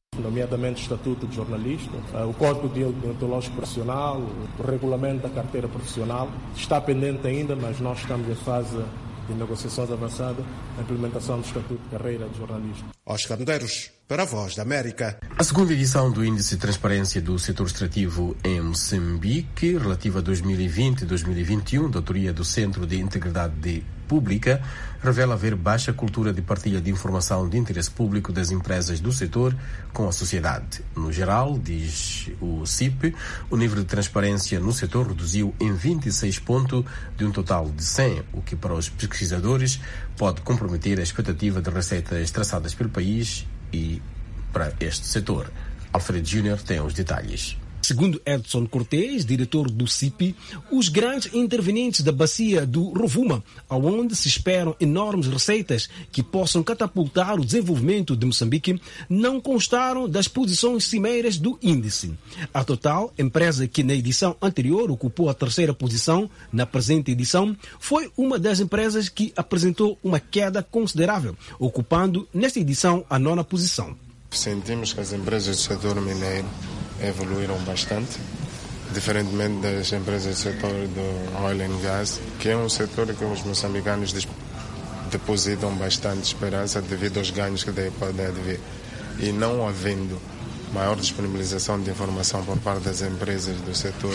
Nomeadamente o Estatuto de Jornalista, o Código Deontológico Profissional, o Regulamento da Carteira Profissional. Está pendente ainda, mas nós estamos em fase de negociações avançadas, a implementação do Estatuto de Carreira de Jornalista.
Oscar Medeiros, para a Voz da América.
A segunda edição do Índice de Transparência do Setor Extrativo em Moçambique, relativa a dois mil e vinte e dois mil e vinte e um, da autoria do Centro de Integridade Pública, revela haver baixa cultura de partilha de informação de interesse público das empresas do setor com a sociedade. No geral, diz o C I P, o nível de transparência no setor reduziu em vinte e seis pontos de um total de cem, o que para os pesquisadores pode comprometer a expectativa de receitas traçadas pelo país e para este setor. Alfredo Júnior tem os detalhes.
Segundo Edson Cortés, diretor do C I P, os grandes intervenientes da bacia do Rovuma, onde se esperam enormes receitas que possam catapultar o desenvolvimento de Moçambique, não constaram das posições cimeiras do índice. A Total, empresa que na edição anterior ocupou a terceira posição, na presente edição, foi uma das empresas que apresentou uma queda considerável, ocupando nesta edição a nona posição.
Sentimos que as empresas do setor mineiro evoluíram bastante, diferentemente das empresas do setor do oil and gas, que é um setor que os moçambicanos depositam bastante esperança devido aos ganhos que daí podem advir. E não havendo maior disponibilização de informação por parte das empresas do setor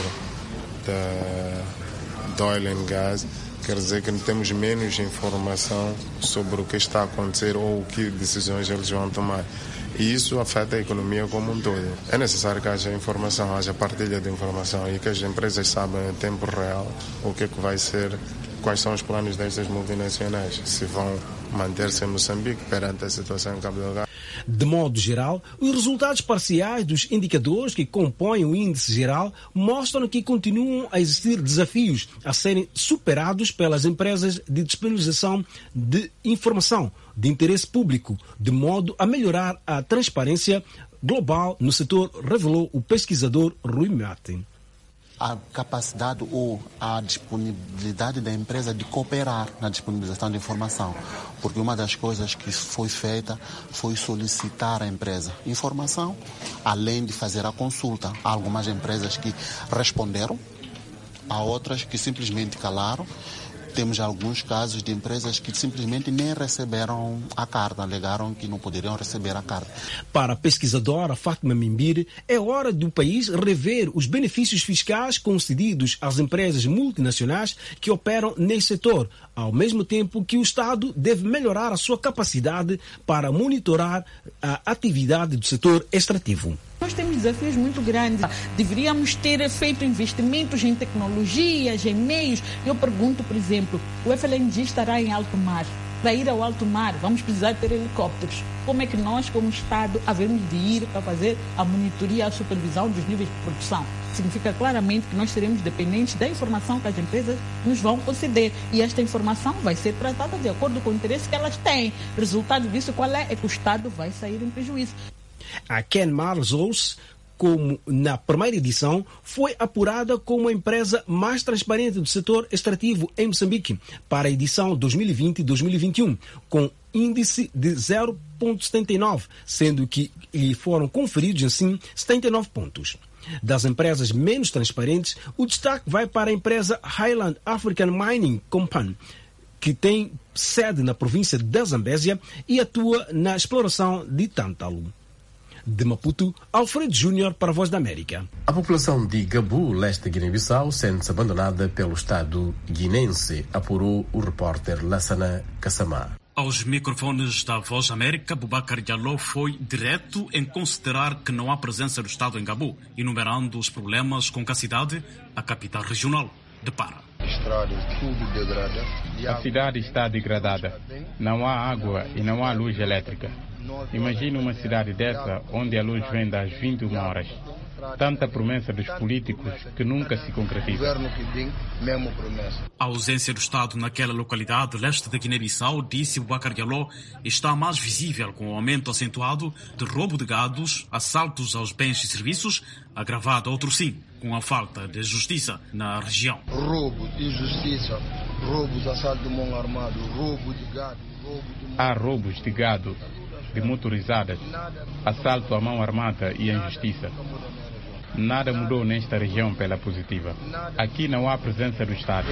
da, do oil and gas, quer dizer que temos menos informação sobre o que está a acontecer ou que decisões eles vão tomar. E isso afeta a economia como um todo. É necessário que haja informação, haja partilha de informação e que as empresas saibam em tempo real o que é que vai ser, quais são os planos destas multinacionais, se vão manter-se em Moçambique perante a situação em Cabo Delgado.
De modo geral, os resultados parciais dos indicadores que compõem o índice geral mostram que continuam a existir desafios a serem superados pelas empresas de disponibilização de informação de interesse público, de modo a melhorar a transparência global no setor, revelou o pesquisador Rui Martin.
A capacidade ou a disponibilidade da empresa de cooperar na disponibilização de informação, porque uma das coisas que foi feita foi solicitar à empresa informação, além de fazer a consulta. Há algumas empresas que responderam, há outras que simplesmente calaram. Temos alguns casos de empresas que simplesmente nem receberam a carta, alegaram que não poderiam receber a carta.
Para a pesquisadora Fátima Mimbiri, é hora do país rever os benefícios fiscais concedidos às empresas multinacionais que operam nesse setor, ao mesmo tempo que o Estado deve melhorar a sua capacidade para monitorar a atividade do setor extrativo.
Nós temos desafios muito grandes. Deveríamos ter feito investimentos em tecnologias, em meios. Eu pergunto, por exemplo, o F L N G estará em alto mar. Para ir ao alto mar, vamos precisar ter helicópteros. Como é que nós, como Estado, havemos de ir para fazer a monitoria, a supervisão dos níveis de produção? Significa claramente que nós seremos dependentes da informação que as empresas nos vão conceder. E esta informação vai ser tratada de acordo com o interesse que elas têm. Resultado disso, qual é? É que o Estado vai sair em prejuízo.
A Kenmar Resources, como na primeira edição, foi apurada como a empresa mais transparente do setor extrativo em Moçambique para a edição dois mil e vinte e dois mil e vinte e um, com índice de zero vírgula setenta e nove, sendo que lhe foram conferidos assim setenta e nove pontos. Das empresas menos transparentes, o destaque vai para a empresa Highland African Mining Company, que tem sede na província da Zambésia e atua na exploração de tântalo. De Maputo, Alfredo Júnior para a Voz da América.
A população de Gabu, leste de Guiné-Bissau, sente-se abandonada pelo Estado guinense, apurou o repórter Lassana Kassamá.
Aos microfones da Voz da América, Boubacar Diallo foi direto em considerar que não há presença do Estado em Gabu, enumerando os problemas com que a cidade, a capital regional, depara.
Estradas, tudo degradado.
A cidade está degradada. Não há água e não há luz elétrica. Imagine uma cidade dessa onde a luz vem das vinte e uma horas. Tanta promessa dos políticos que nunca se concretiza.
A ausência do Estado naquela localidade leste da Guiné-Bissau, disse Boubacar Diallo, está mais visível com o aumento acentuado de roubo de gados, assaltos aos bens e serviços, agravado outro sim, com a falta de justiça na região.
Roubo, injustiça, roubos, assalto de mão armado, roubo de gado, roubo de...
Há roubos de gado. de motorizadas, assalto à mão armada e injustiça. Nada mudou nesta região pela positiva. Aqui não há presença do Estado.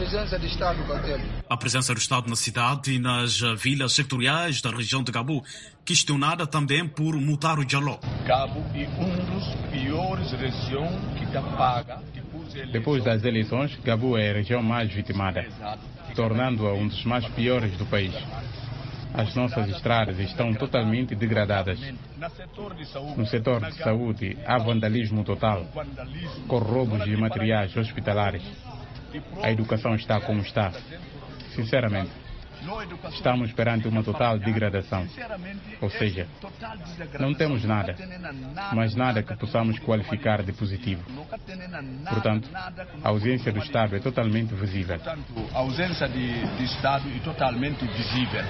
A presença do Estado na cidade e nas vilas sectoriais da região de Gabu, questionada também por Mutaro Jaló.
Gabu é uma das piores regiões que está paga.
Depois das eleições, Gabu é a região mais vitimada, tornando-a um dos mais piores do país. As nossas estradas estão totalmente degradadas. No setor de saúde, há vandalismo total, com roubos de materiais hospitalares. A educação está como está. Sinceramente, estamos perante uma total degradação. Ou seja, não temos nada, mas nada que possamos qualificar de positivo. Portanto, a ausência do Estado é totalmente visível.
A ausência de, de Estado é totalmente visível.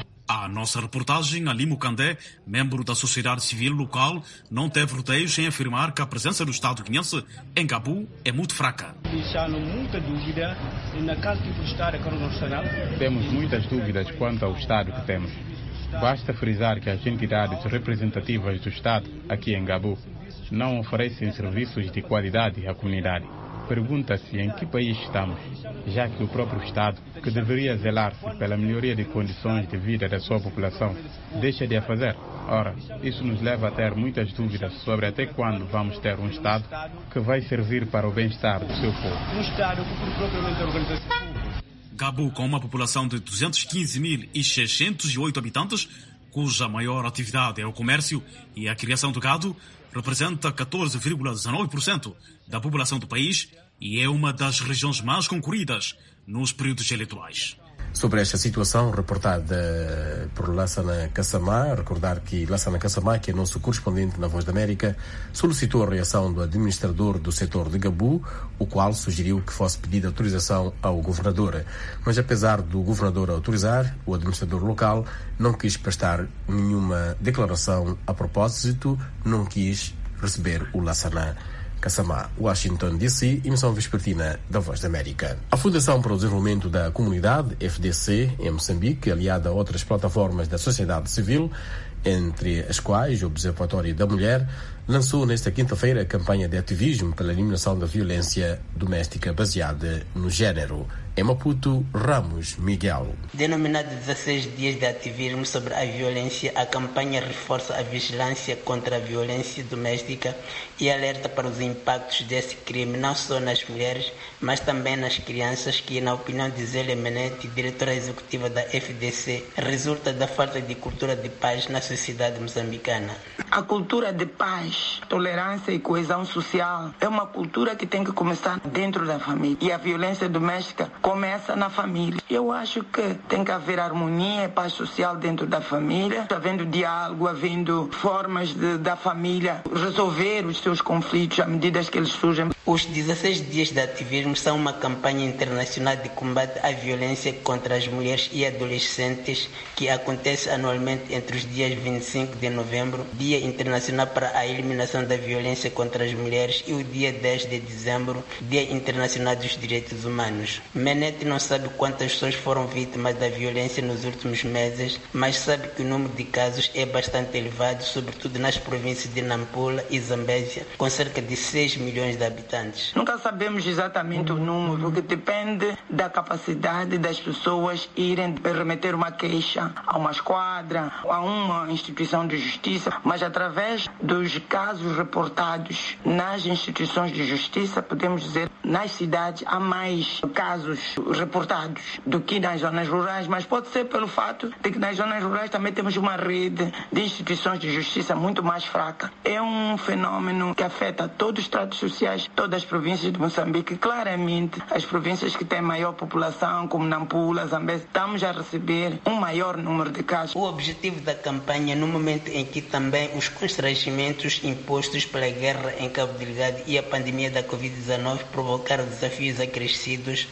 A nossa reportagem, Ali Mukandé, membro da sociedade civil local, não teve rodeios em afirmar que a presença do Estado guinense em Gabu é muito fraca.
Deixando muita dúvida naquele tipo de Estado nacional.
Temos muitas dúvidas quanto ao Estado que temos. Basta frisar que as entidades representativas do Estado aqui em Gabu não oferecem serviços de qualidade à comunidade. Pergunta-se em que país estamos, já que o próprio Estado, que deveria zelar-se pela melhoria de condições de vida da sua população, deixa de a fazer. Ora, isso nos leva a ter muitas dúvidas sobre até quando vamos ter um Estado que vai servir para o bem-estar do seu povo.
Um Estado que propriamente organiza o povo.
Gabu, com uma população de duzentos e quinze mil seiscentos e oito habitantes, cuja maior atividade é o comércio e a criação de gado, representa catorze vírgula dezenove por cento da população do país e é uma das regiões mais concorridas nos períodos eleitorais.
Sobre esta situação, reportada por Lassana Kassamá, recordar que Lassana Kassamá, que é nosso correspondente na Voz da América, solicitou a reação do administrador do setor de Gabu, o qual sugeriu que fosse pedida autorização ao governador. Mas apesar do governador autorizar, o administrador local não quis prestar nenhuma declaração a propósito, não quis receber o Lassana Kassamá, Washington D C, emissão vespertina da Voz da América. A Fundação para o Desenvolvimento da Comunidade, F D C, em Moçambique, aliada a outras plataformas da sociedade civil, entre as quais o Observatório da Mulher, lançou nesta quinta-feira a campanha de ativismo pela eliminação da violência doméstica baseada no género. Em Maputo, Ramos Miguel.
Denominado dezesseis dias de ativismo sobre a violência, a campanha reforça a vigilância contra a violência doméstica e alerta para os impactos desse crime não só nas mulheres, mas também nas crianças, que, na opinião de Zélia Menete, diretora executiva da F D C, resulta da falta de cultura de paz na sociedade moçambicana.
A cultura de paz, tolerância e coesão social é uma cultura que tem que começar dentro da família. E a violência doméstica começa na família. Eu acho que tem que haver harmonia e paz social dentro da família, havendo diálogo, havendo formas de, da família resolver os seus conflitos à medida que eles surgem.
Os dezesseis dias de ativismo são uma campanha internacional de combate à violência contra as mulheres e adolescentes que acontece anualmente entre os dias vinte e cinco de novembro, Dia Internacional para a Eliminação da Violência contra as Mulheres, e o dia dez de dezembro, Dia Internacional dos Direitos Humanos. Menete não sabe quantas pessoas foram vítimas da violência nos últimos meses, mas sabe que o número de casos é bastante elevado, sobretudo nas províncias de Nampula e Zambésia, com cerca de seis milhões de habitantes.
Nunca sabemos exatamente o número, porque depende da capacidade das pessoas irem remeter uma queixa a uma esquadra, a uma instituição de justiça, mas através dos casos reportados nas instituições de justiça, podemos dizer, nas cidades há mais casos reportados do que nas zonas rurais, mas pode ser pelo fato de que nas zonas rurais também temos uma rede de instituições de justiça muito mais fraca. É um fenômeno que afeta todos os estratos sociais, todas as províncias de Moçambique. Claramente, as províncias que têm maior população, como Nampula, Zambésia, estamos a receber um maior número de casos.
O objetivo da campanha, no momento em que também os constrangimentos impostos pela guerra em Cabo Delgado e a pandemia da covid dezenove provocaram desafios acrescidos, é conseguir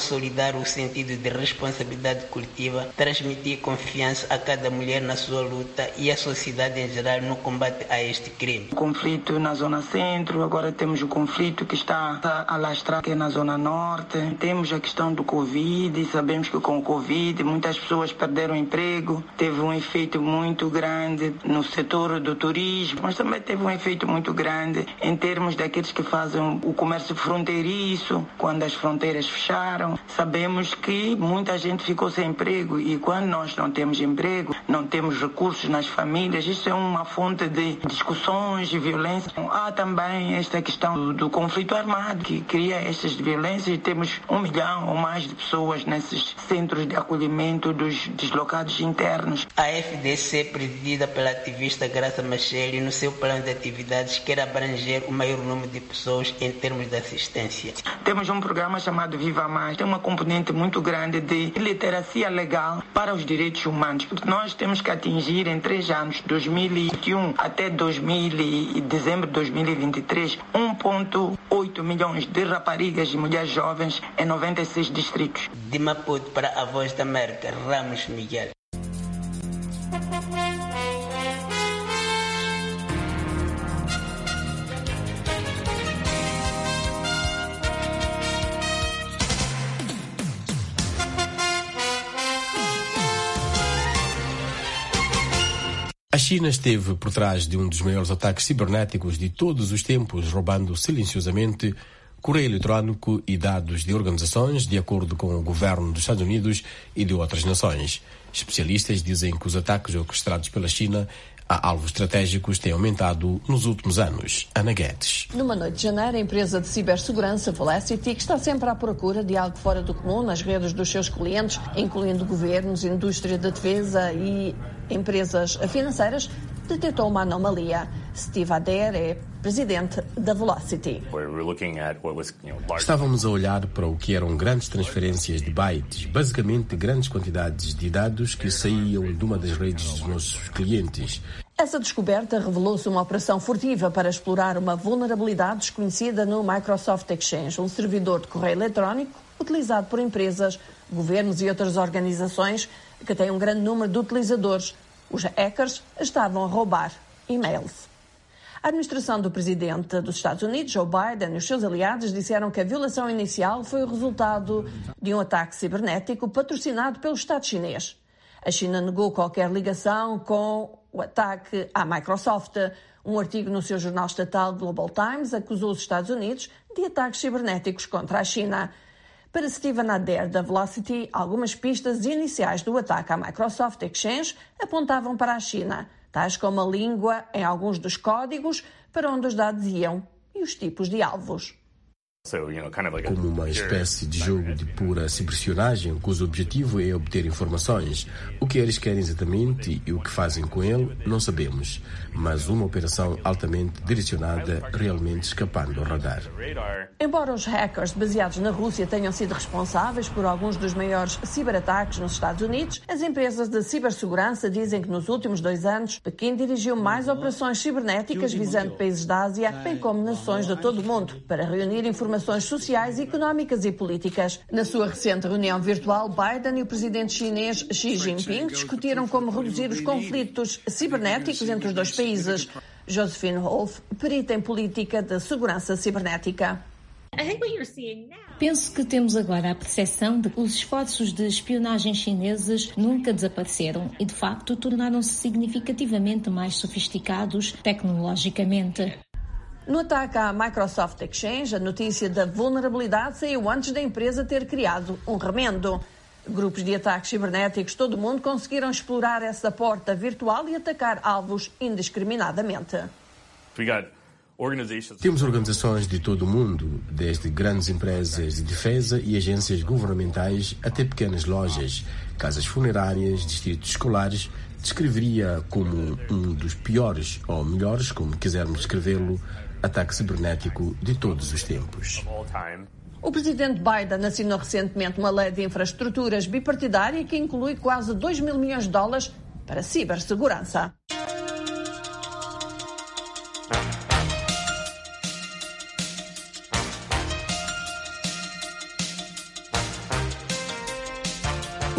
consolidar o sentido de responsabilidade coletiva, transmitir confiança a cada mulher na sua luta e a sociedade em geral no combate a este crime.
O conflito na zona centro, agora temos o conflito que está a alastrar aqui na zona norte, temos a questão do Covid, sabemos que com o Covid muitas pessoas perderam emprego, teve um efeito muito grande no setor do turismo, mas também teve um efeito muito grande em termos daqueles que fazem o comércio fronteiriço, quando as fronteiras fecharam. Sabemos que muita gente ficou sem emprego e quando nós não temos emprego, não temos recursos nas famílias, isso é uma fonte de discussões e violência. Há também esta questão do, do conflito armado que cria estas violências e temos um milhão ou mais de pessoas nesses centros de acolhimento dos deslocados internos.
A F D C, presidida pela ativista Graça Machel, no seu plano de atividades quer abranger o maior número de pessoas em termos de assistência.
Temos um programa chamado Viva Mais, tem uma componente muito grande de literacia legal para os direitos humanos. Nós temos que atingir em três anos, dois mil e vinte e um até dois mil e dezembro de dois mil e vinte e três, um vírgula oito milhões de raparigas e mulheres jovens em noventa e seis distritos.
De Maputo para a Voz da América, Ramos Miguel.
A China esteve por trás de um dos maiores ataques cibernéticos de todos os tempos, roubando silenciosamente correio eletrónico e dados de organizações, de acordo com o governo dos Estados Unidos e de outras nações. Especialistas dizem que os ataques orquestrados pela China a alvos estratégicos têm aumentado nos últimos anos. Ana Guedes.
Numa noite de janeiro, a empresa de cibersegurança Velocity, que está sempre à procura de algo fora do comum nas redes dos seus clientes, incluindo governos, indústria da defesa e empresas financeiras, detectou uma anomalia. Steve Adair é presidente da Velocity.
Estávamos a olhar para o que eram grandes transferências de bytes, basicamente grandes quantidades de dados que saíam de uma das redes dos nossos clientes.
Essa descoberta revelou-se uma operação furtiva para explorar uma vulnerabilidade desconhecida no Microsoft Exchange, um servidor de correio eletrónico utilizado por empresas, governos e outras organizações que têm um grande número de utilizadores. Os hackers estavam a roubar e-mails. A administração do presidente dos Estados Unidos, Joe Biden, e os seus aliados disseram que a violação inicial foi o resultado de um ataque cibernético patrocinado pelo Estado chinês. A China negou qualquer ligação com o ataque à Microsoft. Um artigo no seu jornal estatal Global Times acusou os Estados Unidos de ataques cibernéticos contra a China. Para Steven Adair, da Velocity, algumas pistas iniciais do ataque à Microsoft Exchange apontavam para a China, tais como a língua em alguns dos códigos para onde os dados iam e os tipos de alvos.
Como uma espécie de jogo de pura ciberespionagem, cujo objetivo é obter informações. O que eles querem exatamente e o que fazem com ele, não sabemos. Mas uma operação altamente direcionada, realmente escapando ao radar.
Embora os hackers baseados na Rússia tenham sido responsáveis por alguns dos maiores ciberataques nos Estados Unidos, as empresas de cibersegurança dizem que nos últimos dois anos, Pequim dirigiu mais operações cibernéticas visando países da Ásia, bem como nações de todo o mundo, para reunir informações sociais, económicas e políticas. Na sua recente reunião virtual, Biden e o presidente chinês Xi Jinping discutiram como reduzir os conflitos cibernéticos entre os dois países. Josephine Wolf, perita em política de segurança cibernética.
Penso que temos agora a percepção de que os esforços de espionagem chineses nunca desapareceram e, de facto, tornaram-se significativamente mais sofisticados tecnologicamente.
No ataque à Microsoft Exchange, a notícia da vulnerabilidade saiu antes da empresa ter criado um remendo. Grupos de ataques cibernéticos de todo o mundo conseguiram explorar essa porta virtual e atacar alvos indiscriminadamente.
Temos organizações de todo o mundo, desde grandes empresas de defesa e agências governamentais até pequenas lojas, casas funerárias, distritos escolares. Descreveria como um dos piores, ou melhores, como quisermos descrevê-lo, ataque cibernético de todos os tempos.
O presidente Biden assinou recentemente uma lei de infraestruturas bipartidária que inclui quase dois mil milhões de dólares para cibersegurança.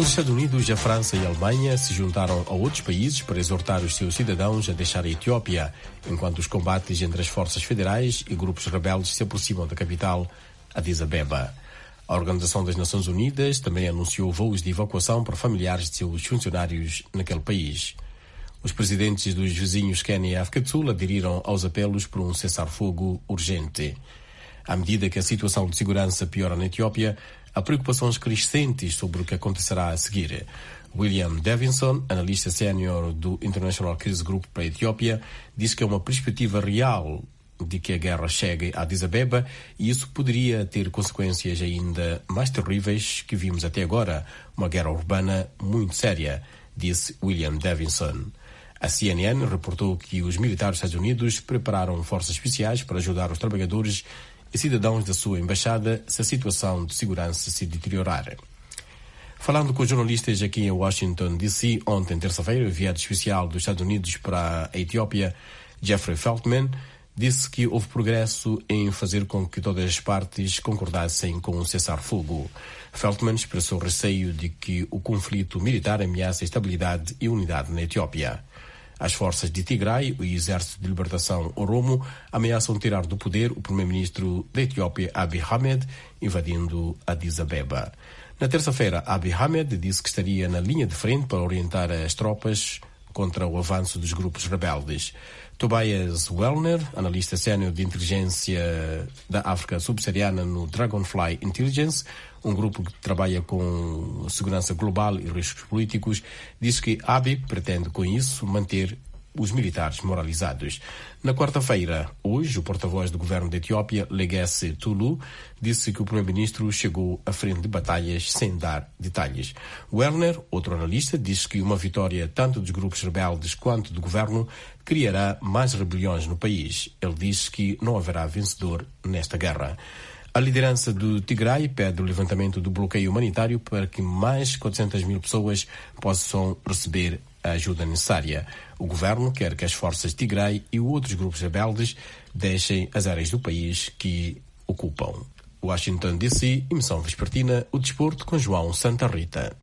Os Estados Unidos, a França e a Alemanha se juntaram a outros países para exortar os seus cidadãos a deixar a Etiópia, enquanto os combates entre as forças federais e grupos rebeldes se aproximam da capital, Addis Abeba. A Organização das Nações Unidas também anunciou voos de evacuação para familiares de seus funcionários naquele país. Os presidentes dos vizinhos Quênia e África do Sul aderiram aos apelos por um cessar-fogo urgente. À medida que a situação de segurança piora na Etiópia, há preocupações crescentes sobre o que acontecerá a seguir. William Davidson, analista sénior do International Crisis Group para a Etiópia, diz que é uma perspectiva real de que a guerra chegue a Addis Abeba e isso poderia ter consequências ainda mais terríveis que vimos até agora, uma guerra urbana muito séria, disse William Davidson. A C N N reportou que os militares dos Estados Unidos prepararam forças especiais para ajudar os trabalhadores e cidadãos da sua embaixada se a situação de segurança se deteriorar. Falando com jornalistas aqui em Washington, D C, ontem, terça-feira, o enviado especial dos Estados Unidos para a Etiópia, Jeffrey Feltman, disse que houve progresso em fazer com que todas as partes concordassem com um cessar-fogo. Feltman expressou receio de que o conflito militar ameace a estabilidade e unidade na Etiópia. As forças de Tigray e o Exército de Libertação Oromo ameaçam tirar do poder o primeiro-ministro da Etiópia, Abiy Ahmed, invadindo Addis Abeba. Na terça-feira, Abiy Ahmed disse que estaria na linha de frente para orientar as tropas contra o avanço dos grupos rebeldes. Tobias Wellner, analista sénior de inteligência da África subsaariana no Dragonfly Intelligence, um grupo que trabalha com segurança global e riscos políticos, diz que Abiy pretende, com isso, manter os militares moralizados. Na quarta-feira, hoje, o porta-voz do governo da Etiópia, Legesse Tulu, disse que o primeiro-ministro chegou à frente de batalhas sem dar detalhes. Werner, outro analista, diz que uma vitória tanto dos grupos rebeldes quanto do governo criará mais rebeliões no país. Ele diz que não haverá vencedor nesta guerra. A liderança do Tigray pede o levantamento do bloqueio humanitário para que mais quatrocentas mil pessoas possam receber a ajuda necessária. O governo quer que as forças Tigray e outros grupos rebeldes deixem as áreas do país que ocupam. Washington, D C, emissão vespertina, o desporto com João Santa Rita.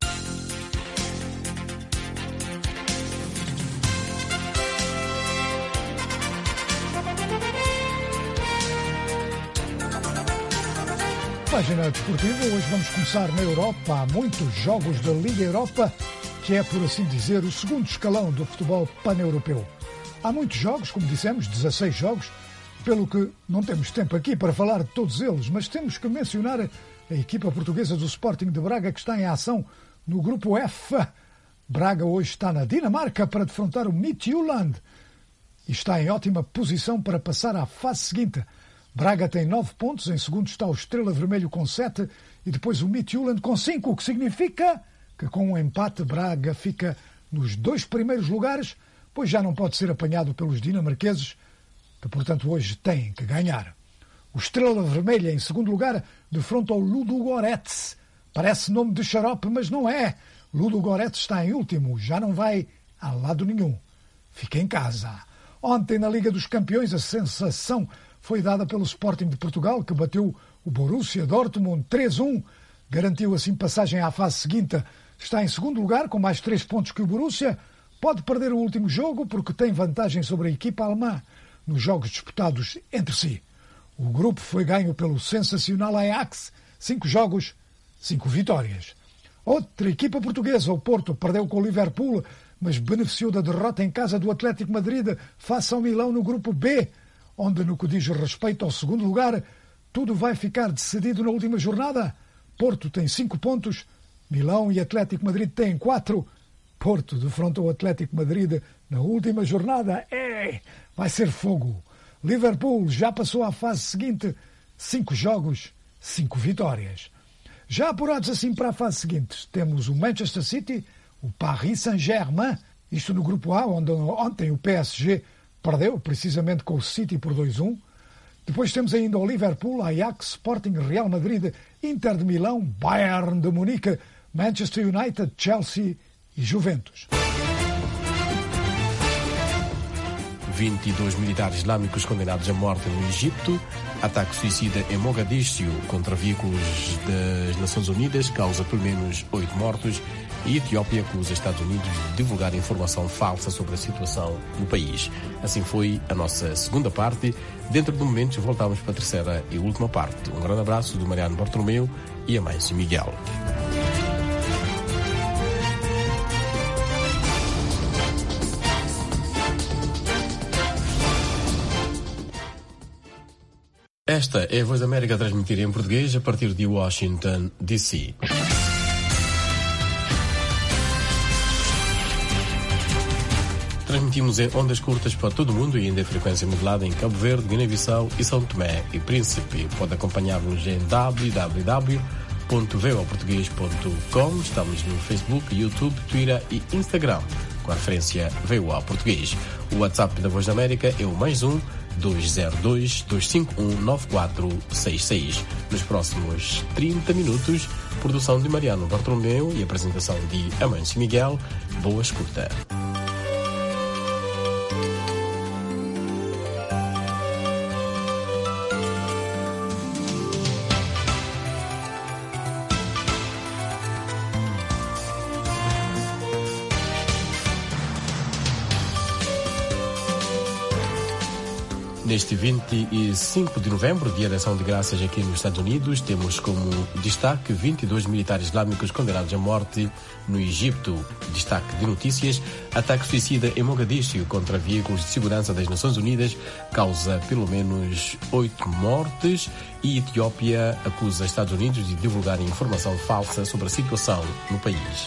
Página desportiva, hoje vamos começar na Europa. Há muitos jogos da Liga Europa, que é, por assim dizer, o segundo escalão do futebol pan-europeu. Há muitos jogos, como dissemos, dezasseis jogos, pelo que não temos tempo aqui para falar de todos eles, mas temos que mencionar a equipa portuguesa do Sporting de Braga, que está em ação no grupo F. Braga hoje está na Dinamarca para defrontar o Midtjylland e está em ótima posição para passar à fase seguinte. Braga tem nove pontos, em segundo está o Estrela Vermelho com sete e depois o Midtjylland com cinco, o que significa que com um empate Braga fica nos dois primeiros lugares, pois já não pode ser apanhado pelos dinamarqueses, que portanto hoje têm que ganhar. O Estrela Vermelha em segundo lugar defronta o Ludogorets. Parece nome de xarope, mas não é. Ludogorets está em último, já não vai a lado nenhum. Fica em casa. Ontem na Liga dos Campeões a sensação foi dada pelo Sporting de Portugal, que bateu o Borussia Dortmund três a um, garantiu assim passagem à fase seguinte. Está em segundo lugar, com mais três pontos que o Borussia. Pode perder o último jogo, porque tem vantagem sobre a equipa alemã nos jogos disputados entre si. O grupo foi ganho pelo sensacional Ajax, cinco jogos, cinco vitórias. Outra equipa portuguesa, o Porto, perdeu com o Liverpool, mas beneficiou da derrota em casa do Atlético Madrid face ao Milão no grupo B, onde, no que diz respeito ao segundo lugar, tudo vai ficar decidido na última jornada. Porto tem cinco pontos, Milão e Atlético Madrid têm quatro. Porto defronta o Atlético Madrid na última jornada. É, vai ser fogo. Liverpool já passou à fase seguinte, cinco jogos, cinco vitórias. Já apurados assim para a fase seguinte, temos o Manchester City, o Paris Saint-Germain, isto no grupo A, onde ontem o P S G perdeu precisamente com o City por dois a um. Depois temos ainda o Liverpool, Ajax, Sporting, Real Madrid, Inter de Milão, Bayern de Munique, Manchester United, Chelsea e Juventus.
vinte e dois militares islâmicos condenados à morte no Egito Ataque suicida em Mogadíscio contra veículos das Nações Unidas causa pelo menos oito mortos e Etiópia acusa os Estados Unidos de divulgar informação falsa sobre a situação no país. Assim foi a nossa segunda parte. Dentro de momentos voltamos para a terceira e última parte. Um grande abraço do Mariano Bartolomeu e Amâncio Miguel. Esta é a Voz da América a transmitir em português a partir de Washington, D C. Transmitimos em ondas curtas para todo o mundo e ainda em frequência modulada em Cabo Verde, Guiné-Bissau e São Tomé e Príncipe. Pode acompanhar-nos em w w w ponto v o português ponto com. Estamos no Facebook, YouTube, Twitter e Instagram com a referência V O A Português. O WhatsApp da Voz da América é o mais um dois zero dois, dois cinco um, nove quatro seis seis. Nos próximos trinta minutos, produção de Mariano Bartolomeu e apresentação de Amâncio Miguel. Boa escuta. Neste vinte e cinco de novembro, dia de ação de graças aqui nos Estados Unidos, temos como destaque vinte e dois militares islâmicos condenados à morte no Egito. Destaque de notícias: ataque suicida em Mogadíscio contra veículos de segurança das Nações Unidas causa pelo menos oito mortes e Etiópia acusa Estados Unidos de divulgar informação falsa sobre a situação no país.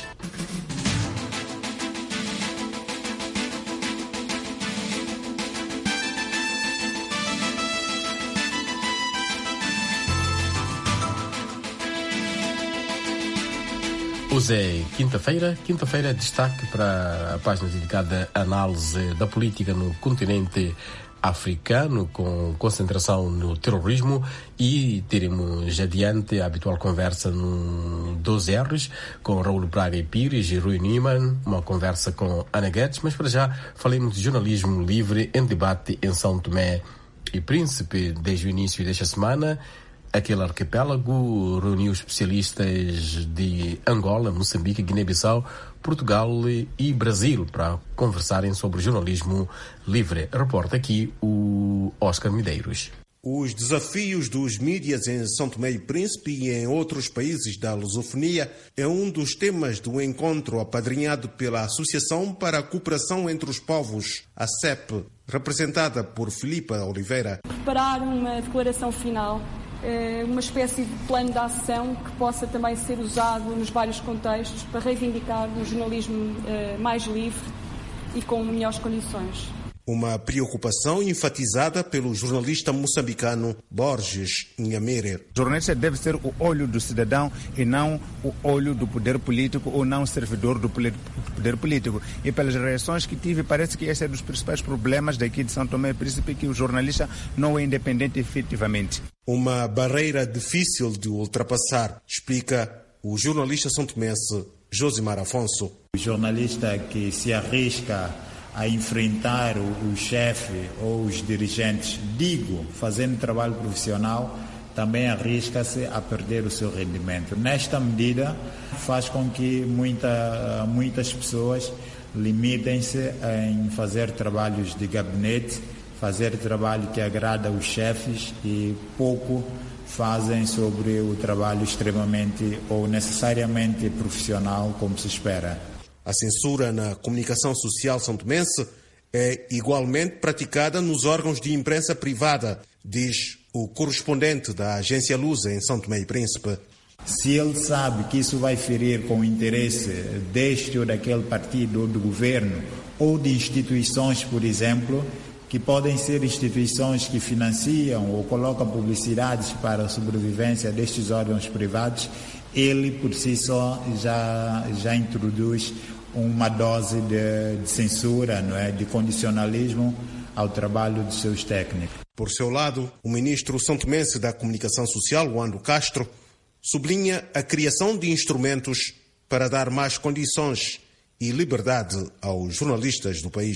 Hoje é quinta-feira, quinta-feira destaque para a página dedicada à análise da política no continente africano, com concentração no terrorismo, e teremos adiante a habitual conversa no doze R's com Raul Braga e Pires e Rui Neiman, uma conversa com Ana Guedes, mas para já falemos de jornalismo livre em debate em São Tomé e Príncipe. Desde o início desta semana, aquele arquipélago reuniu especialistas de Angola, Moçambique, Guiné-Bissau, Portugal e Brasil para conversarem sobre jornalismo livre. Reporta aqui o Oscar Medeiros.
Os desafios dos mídias em São Tomé e Príncipe e em outros países da lusofonia é um dos temas do encontro apadrinhado pela Associação para a Cooperação entre os Povos, a C E P, representada por Filipa Oliveira.
Preparar uma declaração final, uma espécie de plano de ação que possa também ser usado nos vários contextos para reivindicar um jornalismo mais livre e com melhores condições.
Uma preocupação enfatizada pelo jornalista moçambicano Borges Nhamere.
O jornalista deve ser o olho do cidadão e não o olho do poder político ou não o servidor do poder político. E pelas reações que tive, parece que esse é um dos principais problemas daqui de São Tomé e Príncipe, que o jornalista não é independente efetivamente.
Uma barreira difícil de ultrapassar, explica o jornalista são-tomense Josimar Afonso.
O jornalista que se arrisca a enfrentar o, o chefe ou os dirigentes, digo, fazendo trabalho profissional, também arrisca-se a perder o seu rendimento. Nesta medida, faz com que muita, muitas pessoas limitem-se em fazer trabalhos de gabinete, fazer trabalho que agrada os chefes e pouco fazem sobre o trabalho extremamente ou necessariamente profissional, como se espera.
A censura na comunicação social são-tomense é igualmente praticada nos órgãos de imprensa privada, diz o correspondente da agência Lusa em São Tomé e Príncipe.
Se ele sabe que isso vai ferir com o interesse deste ou daquele partido ou do governo ou de instituições, por exemplo, que podem ser instituições que financiam ou colocam publicidades para a sobrevivência destes órgãos privados, ele por si só já, já introduz uma dose de, de censura, não é? De condicionalismo ao trabalho dos seus técnicos.
Por seu lado, o ministro são-tomense da Comunicação Social, Wando Castro, sublinha a criação de instrumentos para dar mais condições e liberdade aos jornalistas do país.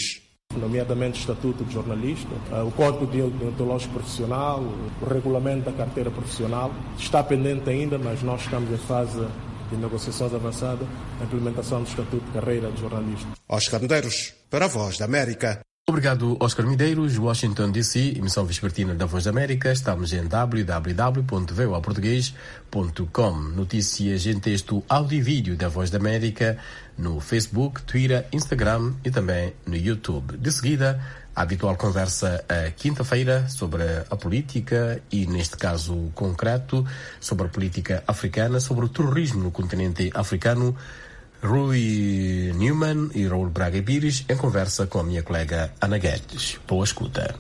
Nomeadamente o Estatuto de Jornalista, o Código Deontológico Profissional, o Regulamento da Carteira Profissional. Está pendente ainda, mas nós estamos em fase de negociações avançadas, a implementação do Estatuto de Carreira de Jornalista.
Oscar Medeiros, para a Voz da América.
Obrigado, Oscar Medeiros, Washington D C, emissão vespertina da Voz da América. Estamos em w w w ponto v o a português ponto com. Notícias em texto, áudio e vídeo da Voz da América no Facebook, Twitter, Instagram e também no YouTube. De seguida, a habitual conversa a quinta-feira sobre a política e, neste caso concreto, sobre a política africana, sobre o terrorismo no continente africano. Rui Newman e Raul Braga Pires em conversa com a minha colega Ana Guedes. Boa escuta.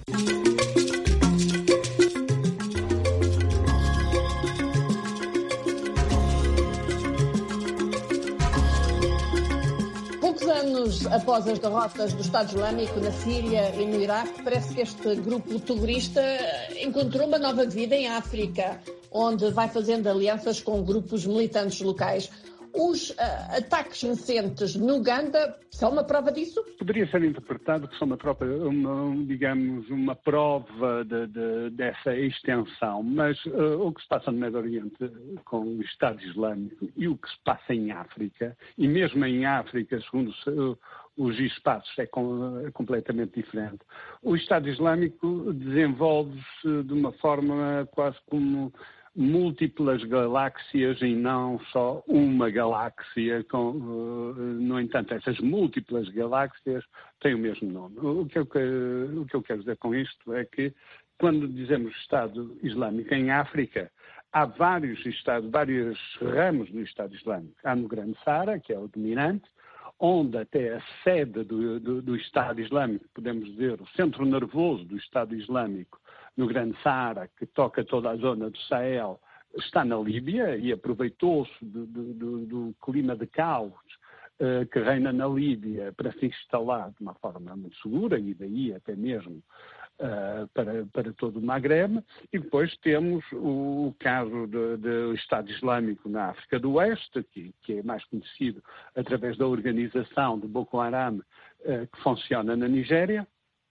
Poucos anos após as derrotas do Estado Islâmico na Síria e no Iraque, parece que este grupo terrorista encontrou uma nova vida em África, onde vai fazendo alianças com grupos militantes locais. Os uh, ataques recentes no Uganda são uma prova disso?
Poderia ser interpretado que são uma, tropa, uma digamos, uma prova de, de, dessa extensão, mas uh, o que se passa no Médio Oriente com o Estado Islâmico e o que se passa em África, e mesmo em África, segundo uh, os espaços, é, com, é completamente diferente. O Estado Islâmico desenvolve-se de uma forma quase como múltiplas galáxias e não só uma galáxia. Com, no entanto, essas múltiplas galáxias têm o mesmo nome. O que, eu, o que eu quero dizer com isto é que, quando dizemos Estado Islâmico em África, há vários estados, vários ramos do Estado Islâmico. Há no Grande Saara, que é o dominante, onde até a sede do, do, do Estado Islâmico, podemos dizer, o centro nervoso do Estado Islâmico, no Grande Saara, que toca toda a zona do Sahel, está na Líbia e aproveitou-se do, do, do, do clima de caos uh, que reina na Líbia para se instalar de uma forma muito segura e daí até mesmo uh, para, para todo o Magreb. E depois temos o, o caso do, do Estado Islâmico na África do Oeste, que, que é mais conhecido através da organização de Boko Haram, uh, que funciona na Nigéria.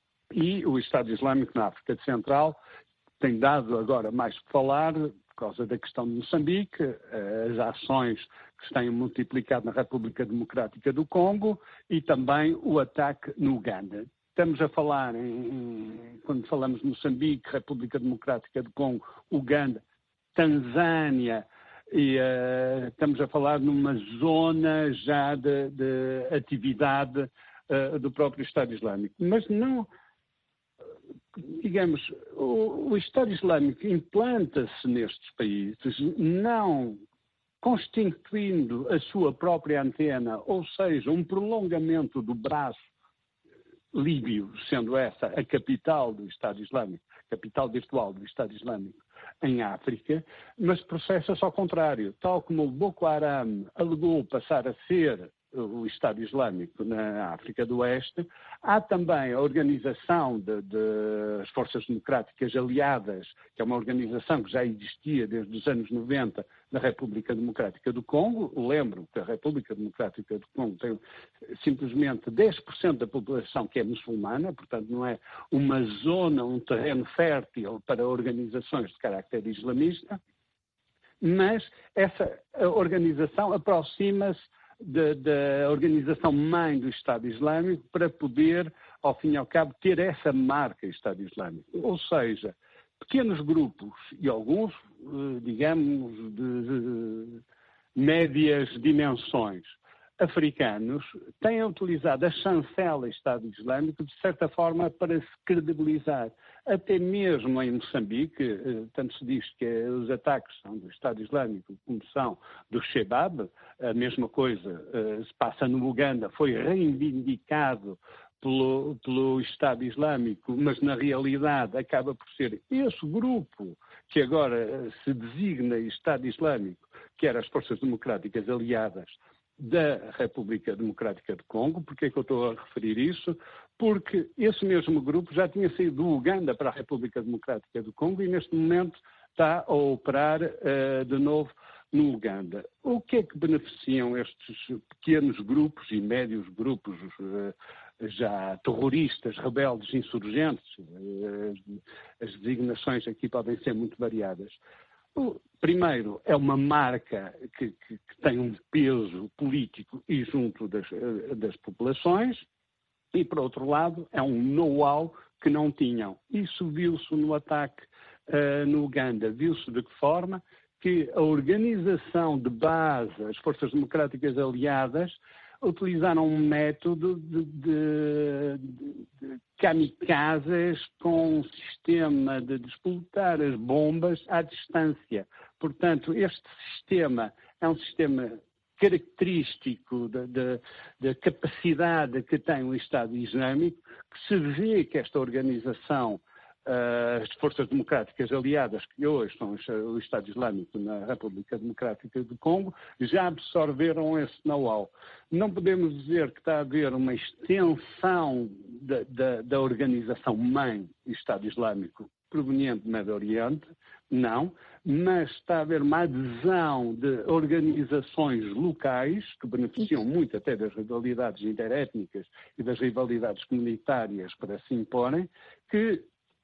E o Estado Islâmico na África Central tem dado agora mais que falar por causa da questão de Moçambique, as ações que se têm multiplicado na República Democrática do Congo e também o ataque no Uganda. Estamos a falar, em, quando falamos de Moçambique, República Democrática do Congo, Uganda, Tanzânia, e uh, estamos a falar numa zona já de, de atividade uh, do próprio Estado Islâmico. Mas não... Digamos, o, o Estado Islâmico implanta-se nestes países, não constituindo a sua própria antena, ou seja, um prolongamento do braço líbio, sendo essa a capital do Estado Islâmico, capital virtual do Estado Islâmico em África, mas processa-se ao contrário. Tal como o Boko Haram alegou passar a ser o Estado Islâmico na África do Oeste, há também a organização das de, de Forças Democráticas Aliadas, que é uma organização que já existia desde os anos noventa na República Democrática do Congo. Lembro que a República Democrática do Congo tem simplesmente dez por cento da população que é muçulmana, portanto não é uma zona, um terreno fértil para organizações de carácter islamista, mas essa organização aproxima-se da organização mãe do Estado Islâmico para poder, ao fim e ao cabo, ter essa marca Estado Islâmico. Ou seja, pequenos grupos e alguns, digamos, de médias dimensões africanos têm utilizado a chancela Estado Islâmico de certa forma para se credibilizar. Até mesmo em Moçambique, tanto se diz que os ataques são do Estado Islâmico como são do Shebab, a mesma coisa se passa no Uganda, foi reivindicado pelo, pelo Estado Islâmico, mas na realidade acaba por ser esse grupo que agora se designa Estado Islâmico, que eram as Forças Democráticas Aliadas da República Democrática do Congo. Porquê é que eu estou a referir isso? Porque esse mesmo grupo já tinha saído do Uganda para a República Democrática do Congo e neste momento está a operar uh, de novo no Uganda. O que é que beneficiam estes pequenos grupos e médios grupos já terroristas, rebeldes, insurgentes? As designações aqui podem ser muito variadas. Primeiro, é uma marca que, que, que tem um peso político e junto das, das populações, e, por outro lado, é um know-how que não tinham. Isso viu-se no ataque uh, no Uganda. Viu-se de que forma? Que a organização de base, as Forças Democráticas Aliadas, utilizaram um método de, de, de, de kamikazes com um sistema de disputar as bombas à distância. Portanto, este sistema é um sistema característico da, da, da capacidade que tem o Estado Islâmico, que se vê que esta organização, uh, as Forças Democráticas Aliadas, que hoje são o Estado Islâmico na República Democrática do Congo, já absorveram esse know-how. Não podemos dizer que está a haver uma extensão da, da, da organização-mãe do Estado Islâmico proveniente do Médio Oriente, não, mas está a haver uma adesão de organizações locais, que beneficiam muito até das rivalidades interétnicas e das rivalidades comunitárias para se imporem, que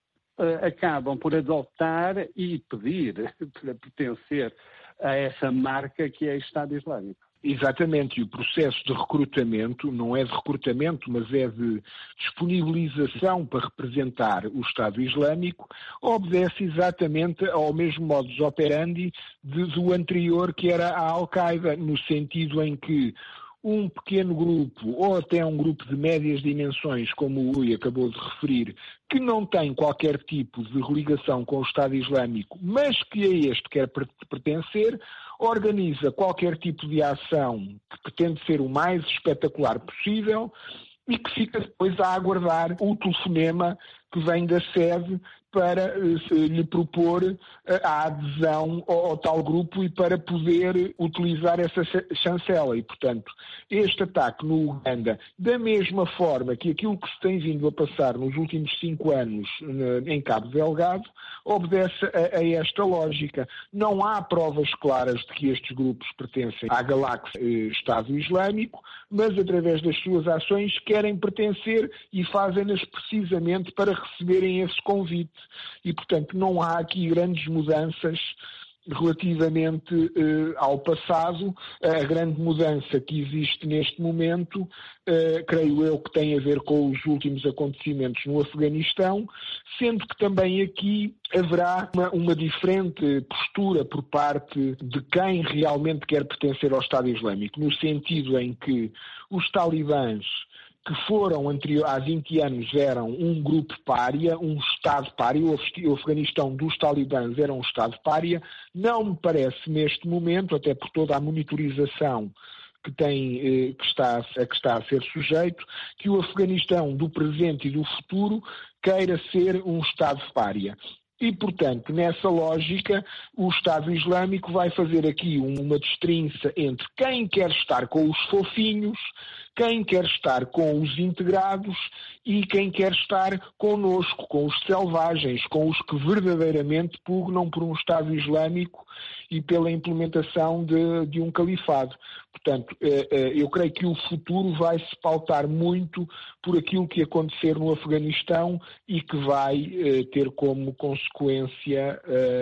uh, acabam por adotar e pedir para pertencer a essa marca que é o Estado Islâmico.
Exatamente, e o processo de recrutamento não é de recrutamento, mas é de disponibilização para representar o Estado Islâmico, obedece exatamente ao mesmo modus operandi de, do anterior, que era a Al-Qaeda, no sentido em que um pequeno grupo, ou até um grupo de médias dimensões, como o Rui acabou de referir, que não tem qualquer tipo de ligação com o Estado Islâmico, mas que a este quer pertencer, organiza qualquer tipo de ação que pretende ser o mais espetacular possível e que fica depois a aguardar o telefonema que vem da sede para uh, lhe propor uh, a adesão ao, ao tal grupo e para poder utilizar essa chancela. E, portanto, este ataque no Uganda, da mesma forma que aquilo que se tem vindo a passar nos últimos cinco anos uh, em Cabo Delgado, obedece a, a esta lógica. Não há provas claras de que estes grupos pertencem à galáxia uh, Estado Islâmico, mas através das suas ações querem pertencer e fazem-nas precisamente para receberem esse convite. E, portanto, não há aqui grandes mudanças relativamente eh, ao passado. A grande mudança que existe neste momento, eh, creio eu que tem a ver com os últimos acontecimentos no Afeganistão, sendo que também aqui haverá uma, uma diferente postura por parte de quem realmente quer pertencer ao Estado Islâmico, no sentido em que os talibãs, que foram anterior, há vinte anos, eram um grupo pária, um Estado pária, o Afeganistão dos talibãs era um Estado pária. Não me parece neste momento, até por toda a monitorização que, tem, que, está, a que está a ser sujeito, que o Afeganistão do presente e do futuro queira ser um Estado pária. E, portanto, nessa lógica, o Estado Islâmico vai fazer aqui uma destrinça entre quem quer estar com os fofinhos, quem quer estar com os integrados e quem quer estar connosco, com os selvagens, com os que verdadeiramente pugnam por um Estado Islâmico e pela implementação de, de um califado. Portanto, eu creio que o futuro vai se pautar muito por aquilo que acontecer no Afeganistão e que vai ter como consequência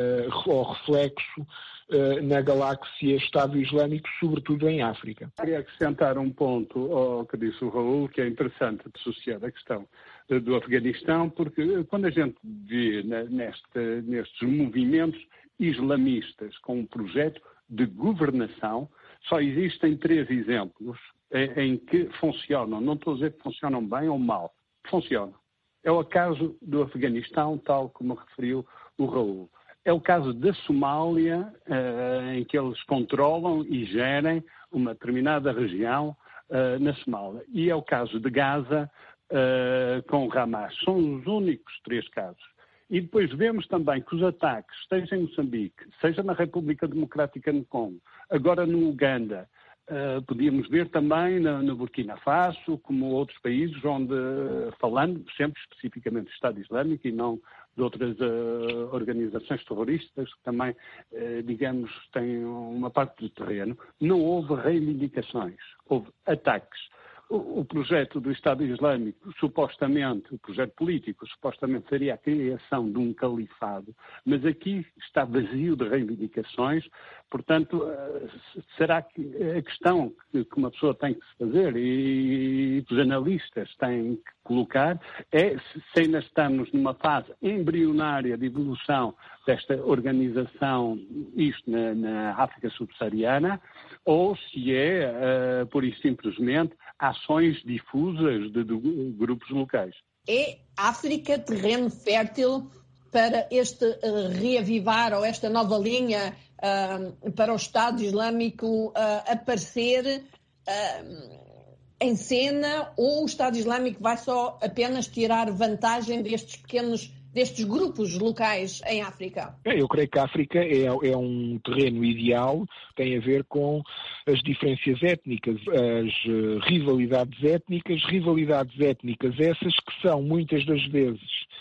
ou reflexo na galáxia Estado Islâmico, sobretudo em África.
Queria acrescentar um ponto ao que disse o Raul, que é interessante dissociar a questão do Afeganistão, porque quando a gente vê neste, nestes movimentos islamistas com um projeto de governação, só existem três exemplos em que funcionam. Não estou a dizer que funcionam bem ou mal. Funcionam. É o caso do Afeganistão, tal como referiu o Raul. É o caso da Somália, eh, em que eles controlam e gerem uma determinada região eh, na Somália. E é o caso de Gaza eh, com o Hamas. São os únicos três casos. E depois vemos também que os ataques, seja em Moçambique, seja na República Democrática do Congo, agora no Uganda, uh, podíamos ver também no, no Burkina Faso, como outros países onde, falando sempre especificamente do Estado Islâmico e não de outras uh, organizações terroristas que também, uh, digamos, têm uma parte do terreno. Não houve reivindicações, houve ataques. O, o projeto do Estado Islâmico, supostamente, o projeto político, supostamente seria a criação de um califado, mas aqui está vazio de reivindicações. Portanto, uh, será que a questão que, que uma pessoa tem que se fazer e, e os analistas têm que colocar é se ainda estamos numa fase embrionária de evolução desta organização, isto na, na África subsaariana, ou se é, uh, pura e simplesmente, ações difusas de, de grupos locais.
É África terreno fértil para este uh, reavivar ou esta nova linha uh, para o Estado Islâmico uh, aparecer uh, em cena, ou o Estado Islâmico vai só apenas tirar vantagem destes pequenos, destes grupos locais em África?
Eu creio que a África é, é um terreno ideal, tem a ver com as diferenças étnicas, as uh, rivalidades étnicas, rivalidades étnicas essas que são muitas das vezes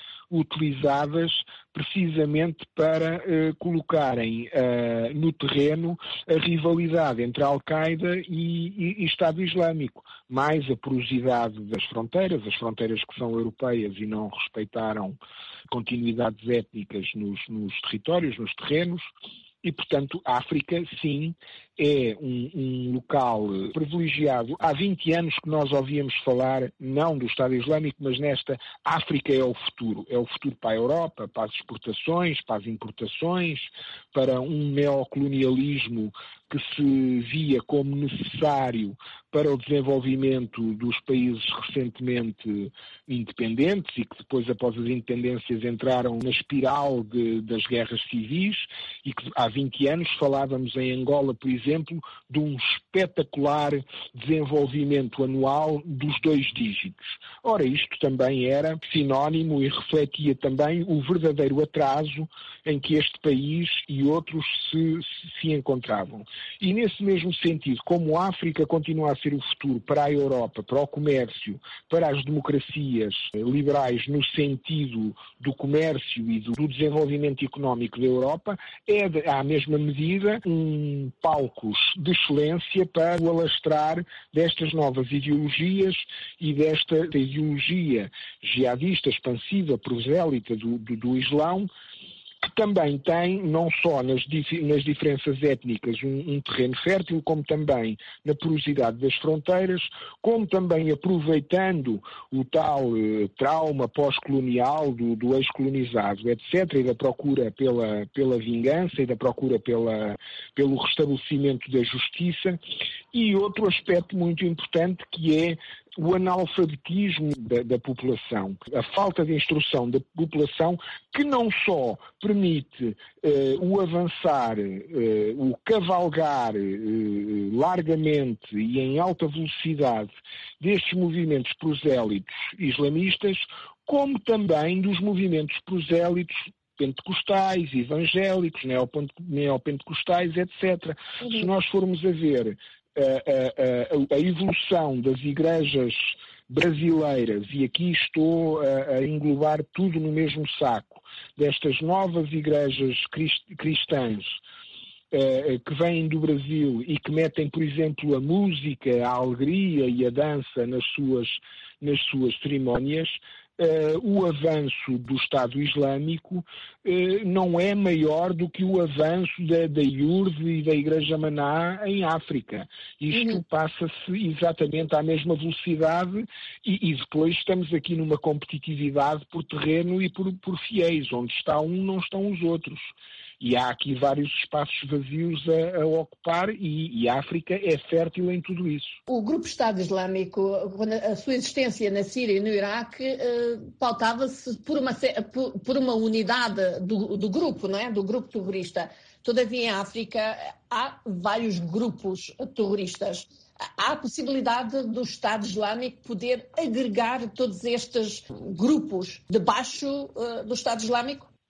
utilizadas precisamente para uh, colocarem uh, no terreno a rivalidade entre a Al-Qaeda e, e, e Estado Islâmico, mais a porosidade das fronteiras, as fronteiras que são europeias e não respeitaram continuidades étnicas nos, nos territórios, nos terrenos. E, portanto, a África, sim, é um, um local privilegiado. Há vinte anos que nós ouvíamos falar, não do Estado Islâmico, mas nesta África é o futuro. É o futuro para a Europa, para as exportações, para as importações, para um neocolonialismo que se via como necessário para o desenvolvimento dos países recentemente independentes e que depois, após as independências, entraram na espiral de, das guerras civis e que há vinte anos falávamos em Angola, por exemplo, de um espetacular desenvolvimento anual dos dois dígitos. Ora, isto também era sinónimo e refletia também o verdadeiro atraso em que este país e outros se, se encontravam. E nesse mesmo sentido, como a África continua a ser o futuro para a Europa, para o comércio, para as democracias liberais no sentido do comércio e do desenvolvimento económico da Europa, é, de, à mesma medida, um palco de excelência para o alastrar destas novas ideologias e desta ideologia jihadista, expansiva, prosélita do, do, do Islão, que também tem, não só nas, dif- nas diferenças étnicas, um, um terreno fértil, como também na porosidade das fronteiras, como também aproveitando o tal eh, trauma pós-colonial do, do ex-colonizado, etcétera, e da procura pela, pela vingança e da procura pela, pelo restabelecimento da justiça. E outro aspecto muito importante, que é o analfabetismo da, da população, a falta de instrução da população, que não só permite eh, o avançar, eh, o cavalgar eh, largamente e em alta velocidade destes movimentos prosélitos islamistas, como também dos movimentos prosélitos pentecostais, evangélicos, neopentecostais, etcétera. Uhum. Se nós formos a ver A, a, a evolução das igrejas brasileiras, e aqui estou a, a englobar tudo no mesmo saco, destas novas igrejas crist, cristãs uh, que vêm do Brasil e que metem, por exemplo, a música, a alegria e a dança nas suas, nas suas cerimónias, Uh, o avanço do Estado Islâmico uh, não é maior do que o avanço da, da I U R D e da Igreja Maná em África. Isto uhum. passa-se exatamente à mesma velocidade e, e depois estamos aqui numa competitividade por terreno e por, por fiéis. Onde está um, não estão os outros. E há aqui vários espaços vazios a, a ocupar e, e a África é fértil em tudo isso.
O grupo Estado Islâmico, a sua existência na Síria e no Iraque, eh, pautava-se por uma, por, por uma unidade do, do grupo, não é? Do grupo terrorista. Todavia, em África, há vários grupos terroristas. Há a possibilidade do Estado Islâmico poder agregar todos estes grupos debaixo uh, do Estado Islâmico?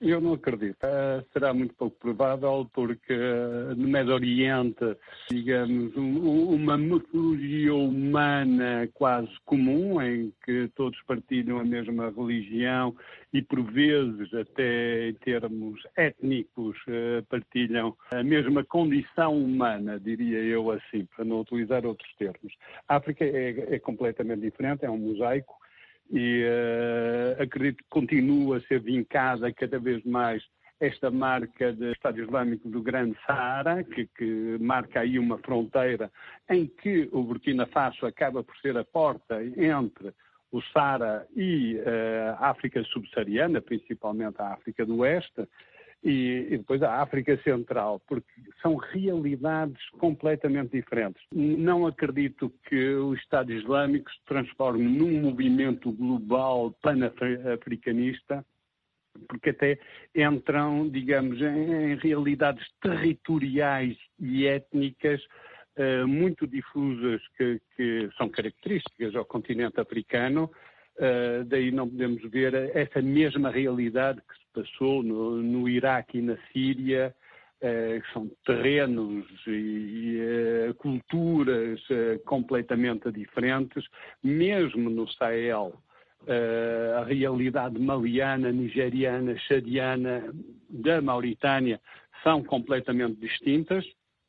Eu não acredito. Uh, será muito pouco provável porque uh, no Médio Oriente, digamos, um, uma metodologia humana quase comum, em que todos partilham a mesma religião e, por vezes, até em termos étnicos, uh, partilham a mesma condição humana, diria eu assim, para não utilizar outros termos. A África é, é completamente diferente, é um mosaico. E uh, acredito que continua a ser vincada cada vez mais esta marca do Estado Islâmico do Grande Saara, que, que marca aí uma fronteira em que o Burkina Faso acaba por ser a porta entre o Saara e uh, a África subsaariana, principalmente a África do Oeste, e, e depois a África Central, porque são realidades completamente diferentes. Não acredito que o Estado Islâmico se transforme num movimento global pan-africanista, porque até entram, digamos, em, em realidades territoriais e étnicas uh, muito difusas que, que são características ao continente africano. Uh, daí não podemos ver essa mesma realidade que se passou no, no Iraque e na Síria, uh, que são terrenos e uh, culturas uh, completamente diferentes. Mesmo no Sahel, uh, a realidade maliana, nigeriana, chadiana, da Mauritânia são completamente distintas.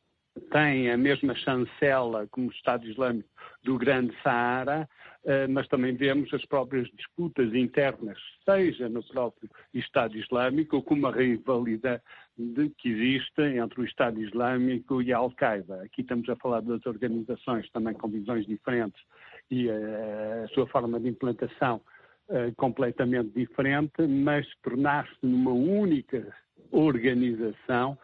Tem a mesma chancela como o Estado Islâmico do Grande Saara, mas também vemos as próprias disputas internas, seja no próprio Estado Islâmico, como a rivalidade que existe entre o Estado Islâmico e a Al-Qaeda. Aqui estamos a falar de outras organizações também com visões diferentes e a sua forma de implantação completamente diferente, mas tornar-se numa única organização,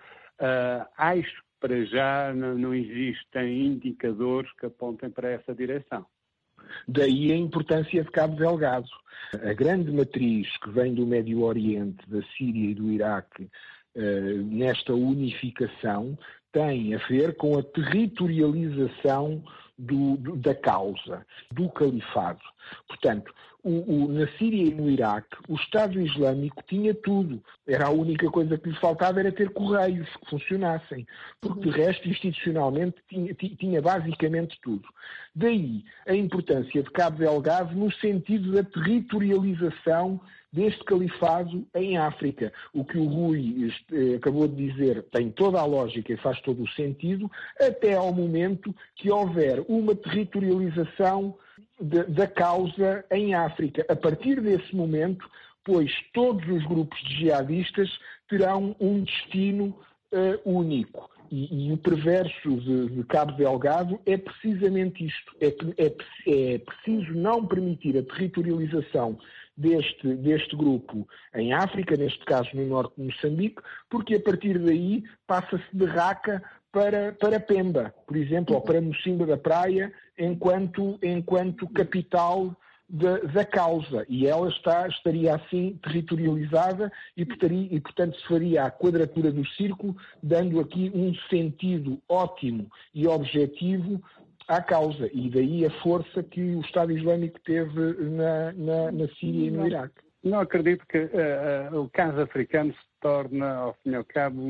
acho que para já não existem indicadores que apontem para essa direção.
Daí a importância de Cabo Delgado. A grande matriz que vem do Médio Oriente, da Síria e do Iraque, nesta unificação, tem a ver com a territorialização do, do, da causa, do califado. Portanto, o, o, na Síria e no Iraque, o Estado Islâmico tinha tudo. Era a única coisa que lhe faltava era ter correios que funcionassem, porque de resto, institucionalmente, tinha, tinha basicamente tudo. Daí a importância de Cabo Delgado no sentido da territorialização deste califado em África. O que o Rui eh, acabou de dizer tem toda a lógica e faz todo o sentido, até ao momento que houver uma territorialização de, da causa em África. A partir desse momento, pois todos os grupos de jihadistas terão um destino uh, único. E, e o perverso de, de Cabo Delgado é precisamente isto. É, é, é preciso não permitir a territorialização deste, deste grupo em África, neste caso no norte de Moçambique, porque a partir daí passa-se de Raca para, para Pemba, por exemplo, ou para Mocimba da Praia, enquanto, enquanto capital da, da causa. E ela está, estaria assim territorializada e, portaria, e, portanto, se faria a quadratura do círculo, dando aqui um sentido ótimo e objetivo à causa, e daí a força que o Estado Islâmico teve na, na, na Síria e no Iraque.
Não acredito que uh, uh, o caso africano se torne, ao fim e ao cabo,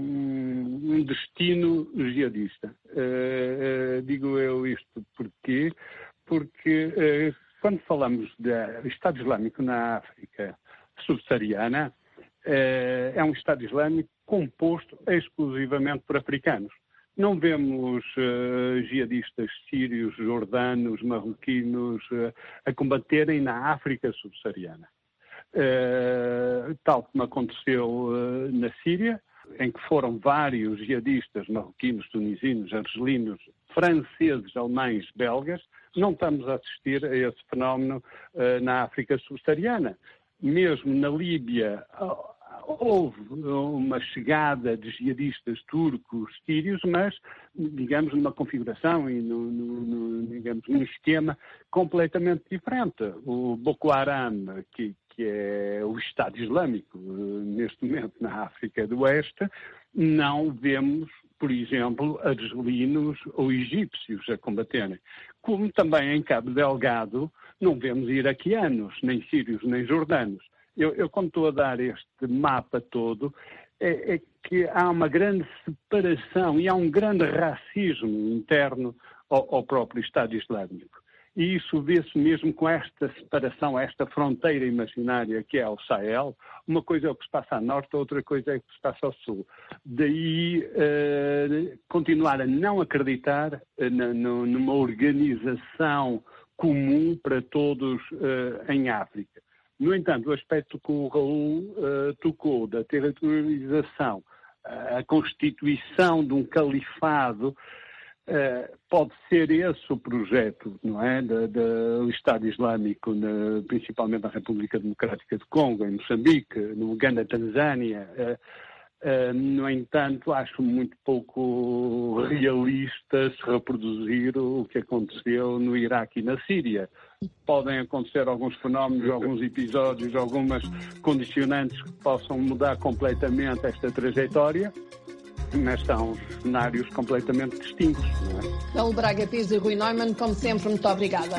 um, um destino jihadista. Uh, uh, digo eu isto porquê? Porque uh, quando falamos do Estado Islâmico na África subsaariana, uh, é um Estado Islâmico composto exclusivamente por africanos. Não vemos uh, jihadistas sírios, jordanos, marroquinos uh, a combaterem na África subsaariana. Uh, tal como aconteceu uh, na Síria, em que foram vários jihadistas marroquinos, tunisinos, argelinos, franceses, alemães, belgas, não estamos a assistir a esse fenómeno uh, na África subsaariana. Mesmo na Líbia, uh, houve uma chegada de jihadistas turcos, sírios, mas, digamos, numa configuração e no, no, no, digamos, num esquema completamente diferente. O Boko Haram, que, que é o Estado Islâmico neste momento na África do Oeste, não vemos, por exemplo, argelinos ou egípcios a combaterem. Como também em Cabo Delgado não vemos iraquianos, nem sírios, nem jordanos. Eu, eu quando estou a dar este mapa todo, é, é que há uma grande separação e há um grande racismo interno ao, ao próprio Estado Islâmico. E isso vê-se mesmo com esta separação, esta fronteira imaginária que é o Sahel. Uma coisa é o que se passa a norte, outra coisa é o que se passa ao sul. Daí uh, continuar a não acreditar uh, na, no, numa organização comum para todos uh, em África. No entanto, o aspecto que o Raul uh, tocou da territorialização, uh, a constituição de um califado, Uh, pode ser esse o projeto, não é, do, do Estado Islâmico, na, principalmente na República Democrática do Congo, em Moçambique, no Uganda, Tanzânia. Uh, uh, no entanto, acho muito pouco realista se reproduzir o que aconteceu no Iraque e na Síria. Podem acontecer alguns fenómenos, alguns episódios, algumas condicionantes que possam mudar completamente esta trajetória, mas são cenários completamente distintos, não é?
Raul Braga Pires e Rui Neumann, como sempre, muito obrigada.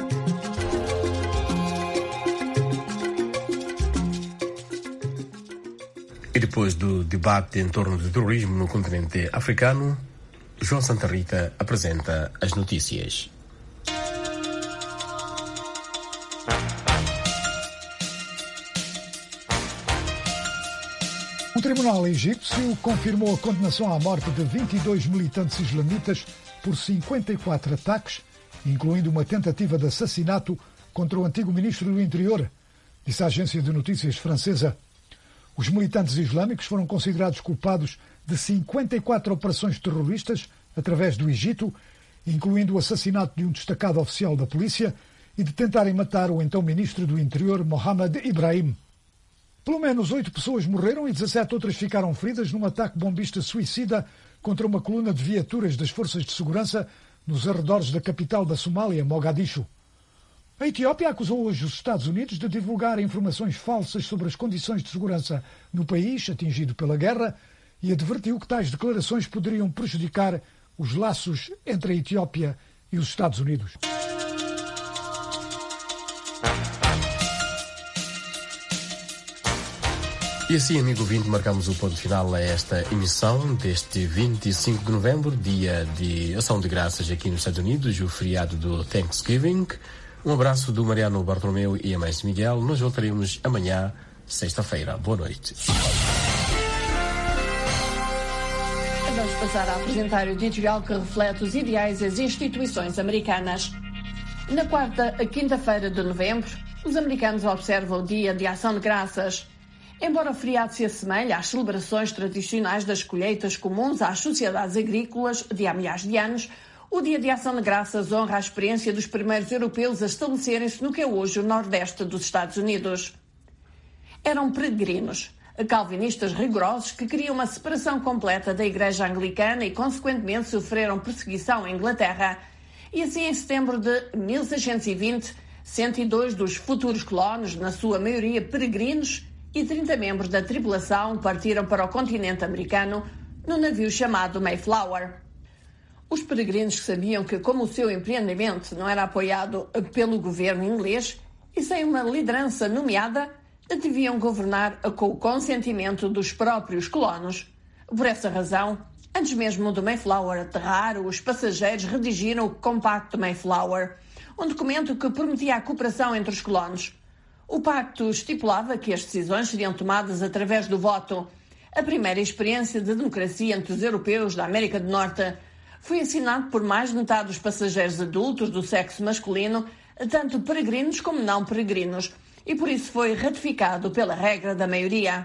E depois do debate em torno do terrorismo no continente africano, João Santa Rita apresenta as notícias.
O tribunal egípcio confirmou a condenação à morte de vinte e dois militantes islamitas por cinquenta e quatro ataques, incluindo uma tentativa de assassinato contra o antigo ministro do Interior, disse a agência de notícias francesa. Os militantes islâmicos foram considerados culpados de cinquenta e quatro operações terroristas através do Egito, incluindo o assassinato de um destacado oficial da polícia e de tentarem matar o então ministro do Interior, Mohamed Ibrahim. Pelo menos oito pessoas morreram e dezassete outras ficaram feridas num ataque bombista suicida contra uma coluna de viaturas das forças de segurança nos arredores da capital da Somália, Mogadishu. A Etiópia acusou hoje os Estados Unidos de divulgar informações falsas sobre as condições de segurança no país atingido pela guerra e advertiu que tais declarações poderiam prejudicar os laços entre a Etiópia e os Estados Unidos.
E assim, amigo ouvinte, marcamos o ponto final a esta emissão deste vinte e cinco de novembro, dia de ação de graças aqui nos Estados Unidos, o feriado do Thanksgiving. Um abraço do Mariano Bartolomeu e a mais Miguel. Nós voltaremos amanhã, sexta-feira. Boa noite.
Vamos passar a apresentar o editorial que reflete os ideais das instituições americanas. Na quarta a quinta-feira de novembro, os americanos observam o Dia de Ação de Graças. Embora o feriado se assemelhe às celebrações tradicionais das colheitas comuns às sociedades agrícolas de há milhares de anos, o Dia de Ação de Graças honra a experiência dos primeiros europeus a estabelecerem-se no que é hoje o Nordeste dos Estados Unidos. Eram peregrinos, calvinistas rigorosos que queriam uma separação completa da Igreja Anglicana e, consequentemente, sofreram perseguição em Inglaterra. E assim, em setembro de mil seiscentos e vinte, cento e dois dos futuros colonos, na sua maioria peregrinos, e trinta membros da tripulação partiram para o continente americano no navio chamado Mayflower. Os peregrinos sabiam que, como o seu empreendimento não era apoiado pelo governo inglês e sem uma liderança nomeada, deviam governar com o consentimento dos próprios colonos. Por essa razão, antes mesmo do Mayflower aterrar, os passageiros redigiram o Compacto Mayflower, um documento que prometia a cooperação entre os colonos. O pacto estipulava que as decisões seriam tomadas através do voto. A primeira experiência de democracia entre os europeus da América do Norte foi assinado por mais de metade dos passageiros adultos do sexo masculino, tanto peregrinos como não peregrinos, e por isso foi ratificado pela regra da maioria.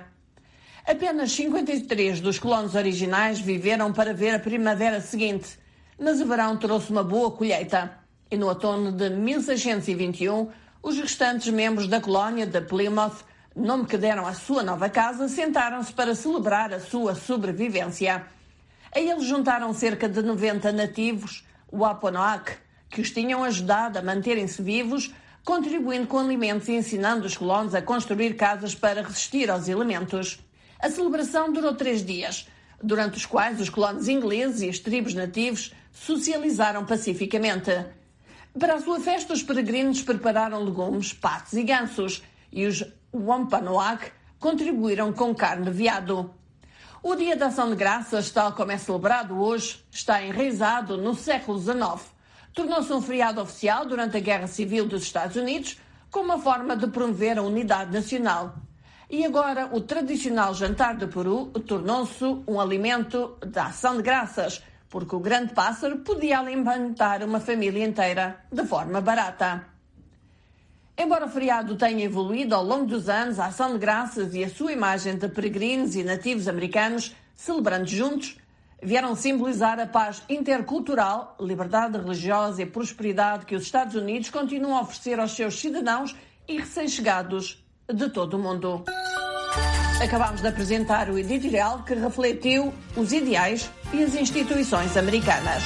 Apenas cinquenta e três dos colonos originais viveram para ver a primavera seguinte, mas o verão trouxe uma boa colheita, e no outono de mil seiscentos e vinte e um, os restantes membros da colónia de Plymouth, nome que deram à sua nova casa, sentaram-se para celebrar a sua sobrevivência. A eles juntaram cerca de noventa nativos, Wampanoag, que os tinham ajudado a manterem-se vivos, contribuindo com alimentos e ensinando os colonos a construir casas para resistir aos elementos. A celebração durou três dias, durante os quais os colonos ingleses e as tribos nativos socializaram pacificamente. Para a sua festa, os peregrinos prepararam legumes, patos e gansos, e os Wampanoag contribuíram com carne de veado. O Dia da Ação de Graças, tal como é celebrado hoje, está enraizado no século dezenove. Tornou-se um feriado oficial durante a Guerra Civil dos Estados Unidos, como uma forma de promover a unidade nacional. E agora o tradicional jantar de peru tornou-se um alimento da Ação de Graças, porque o grande pássaro podia alimentar uma família inteira de forma barata. Embora o feriado tenha evoluído ao longo dos anos, a Ação de Graças e a sua imagem de peregrinos e nativos americanos celebrando juntos vieram simbolizar a paz intercultural, liberdade religiosa e prosperidade que os Estados Unidos continuam a oferecer aos seus cidadãos e recém-chegados de todo o mundo. Acabamos de apresentar o editorial que refletiu os ideais e as instituições americanas.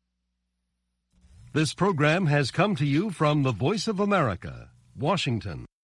This program has come to you from the Voice of America, Washington.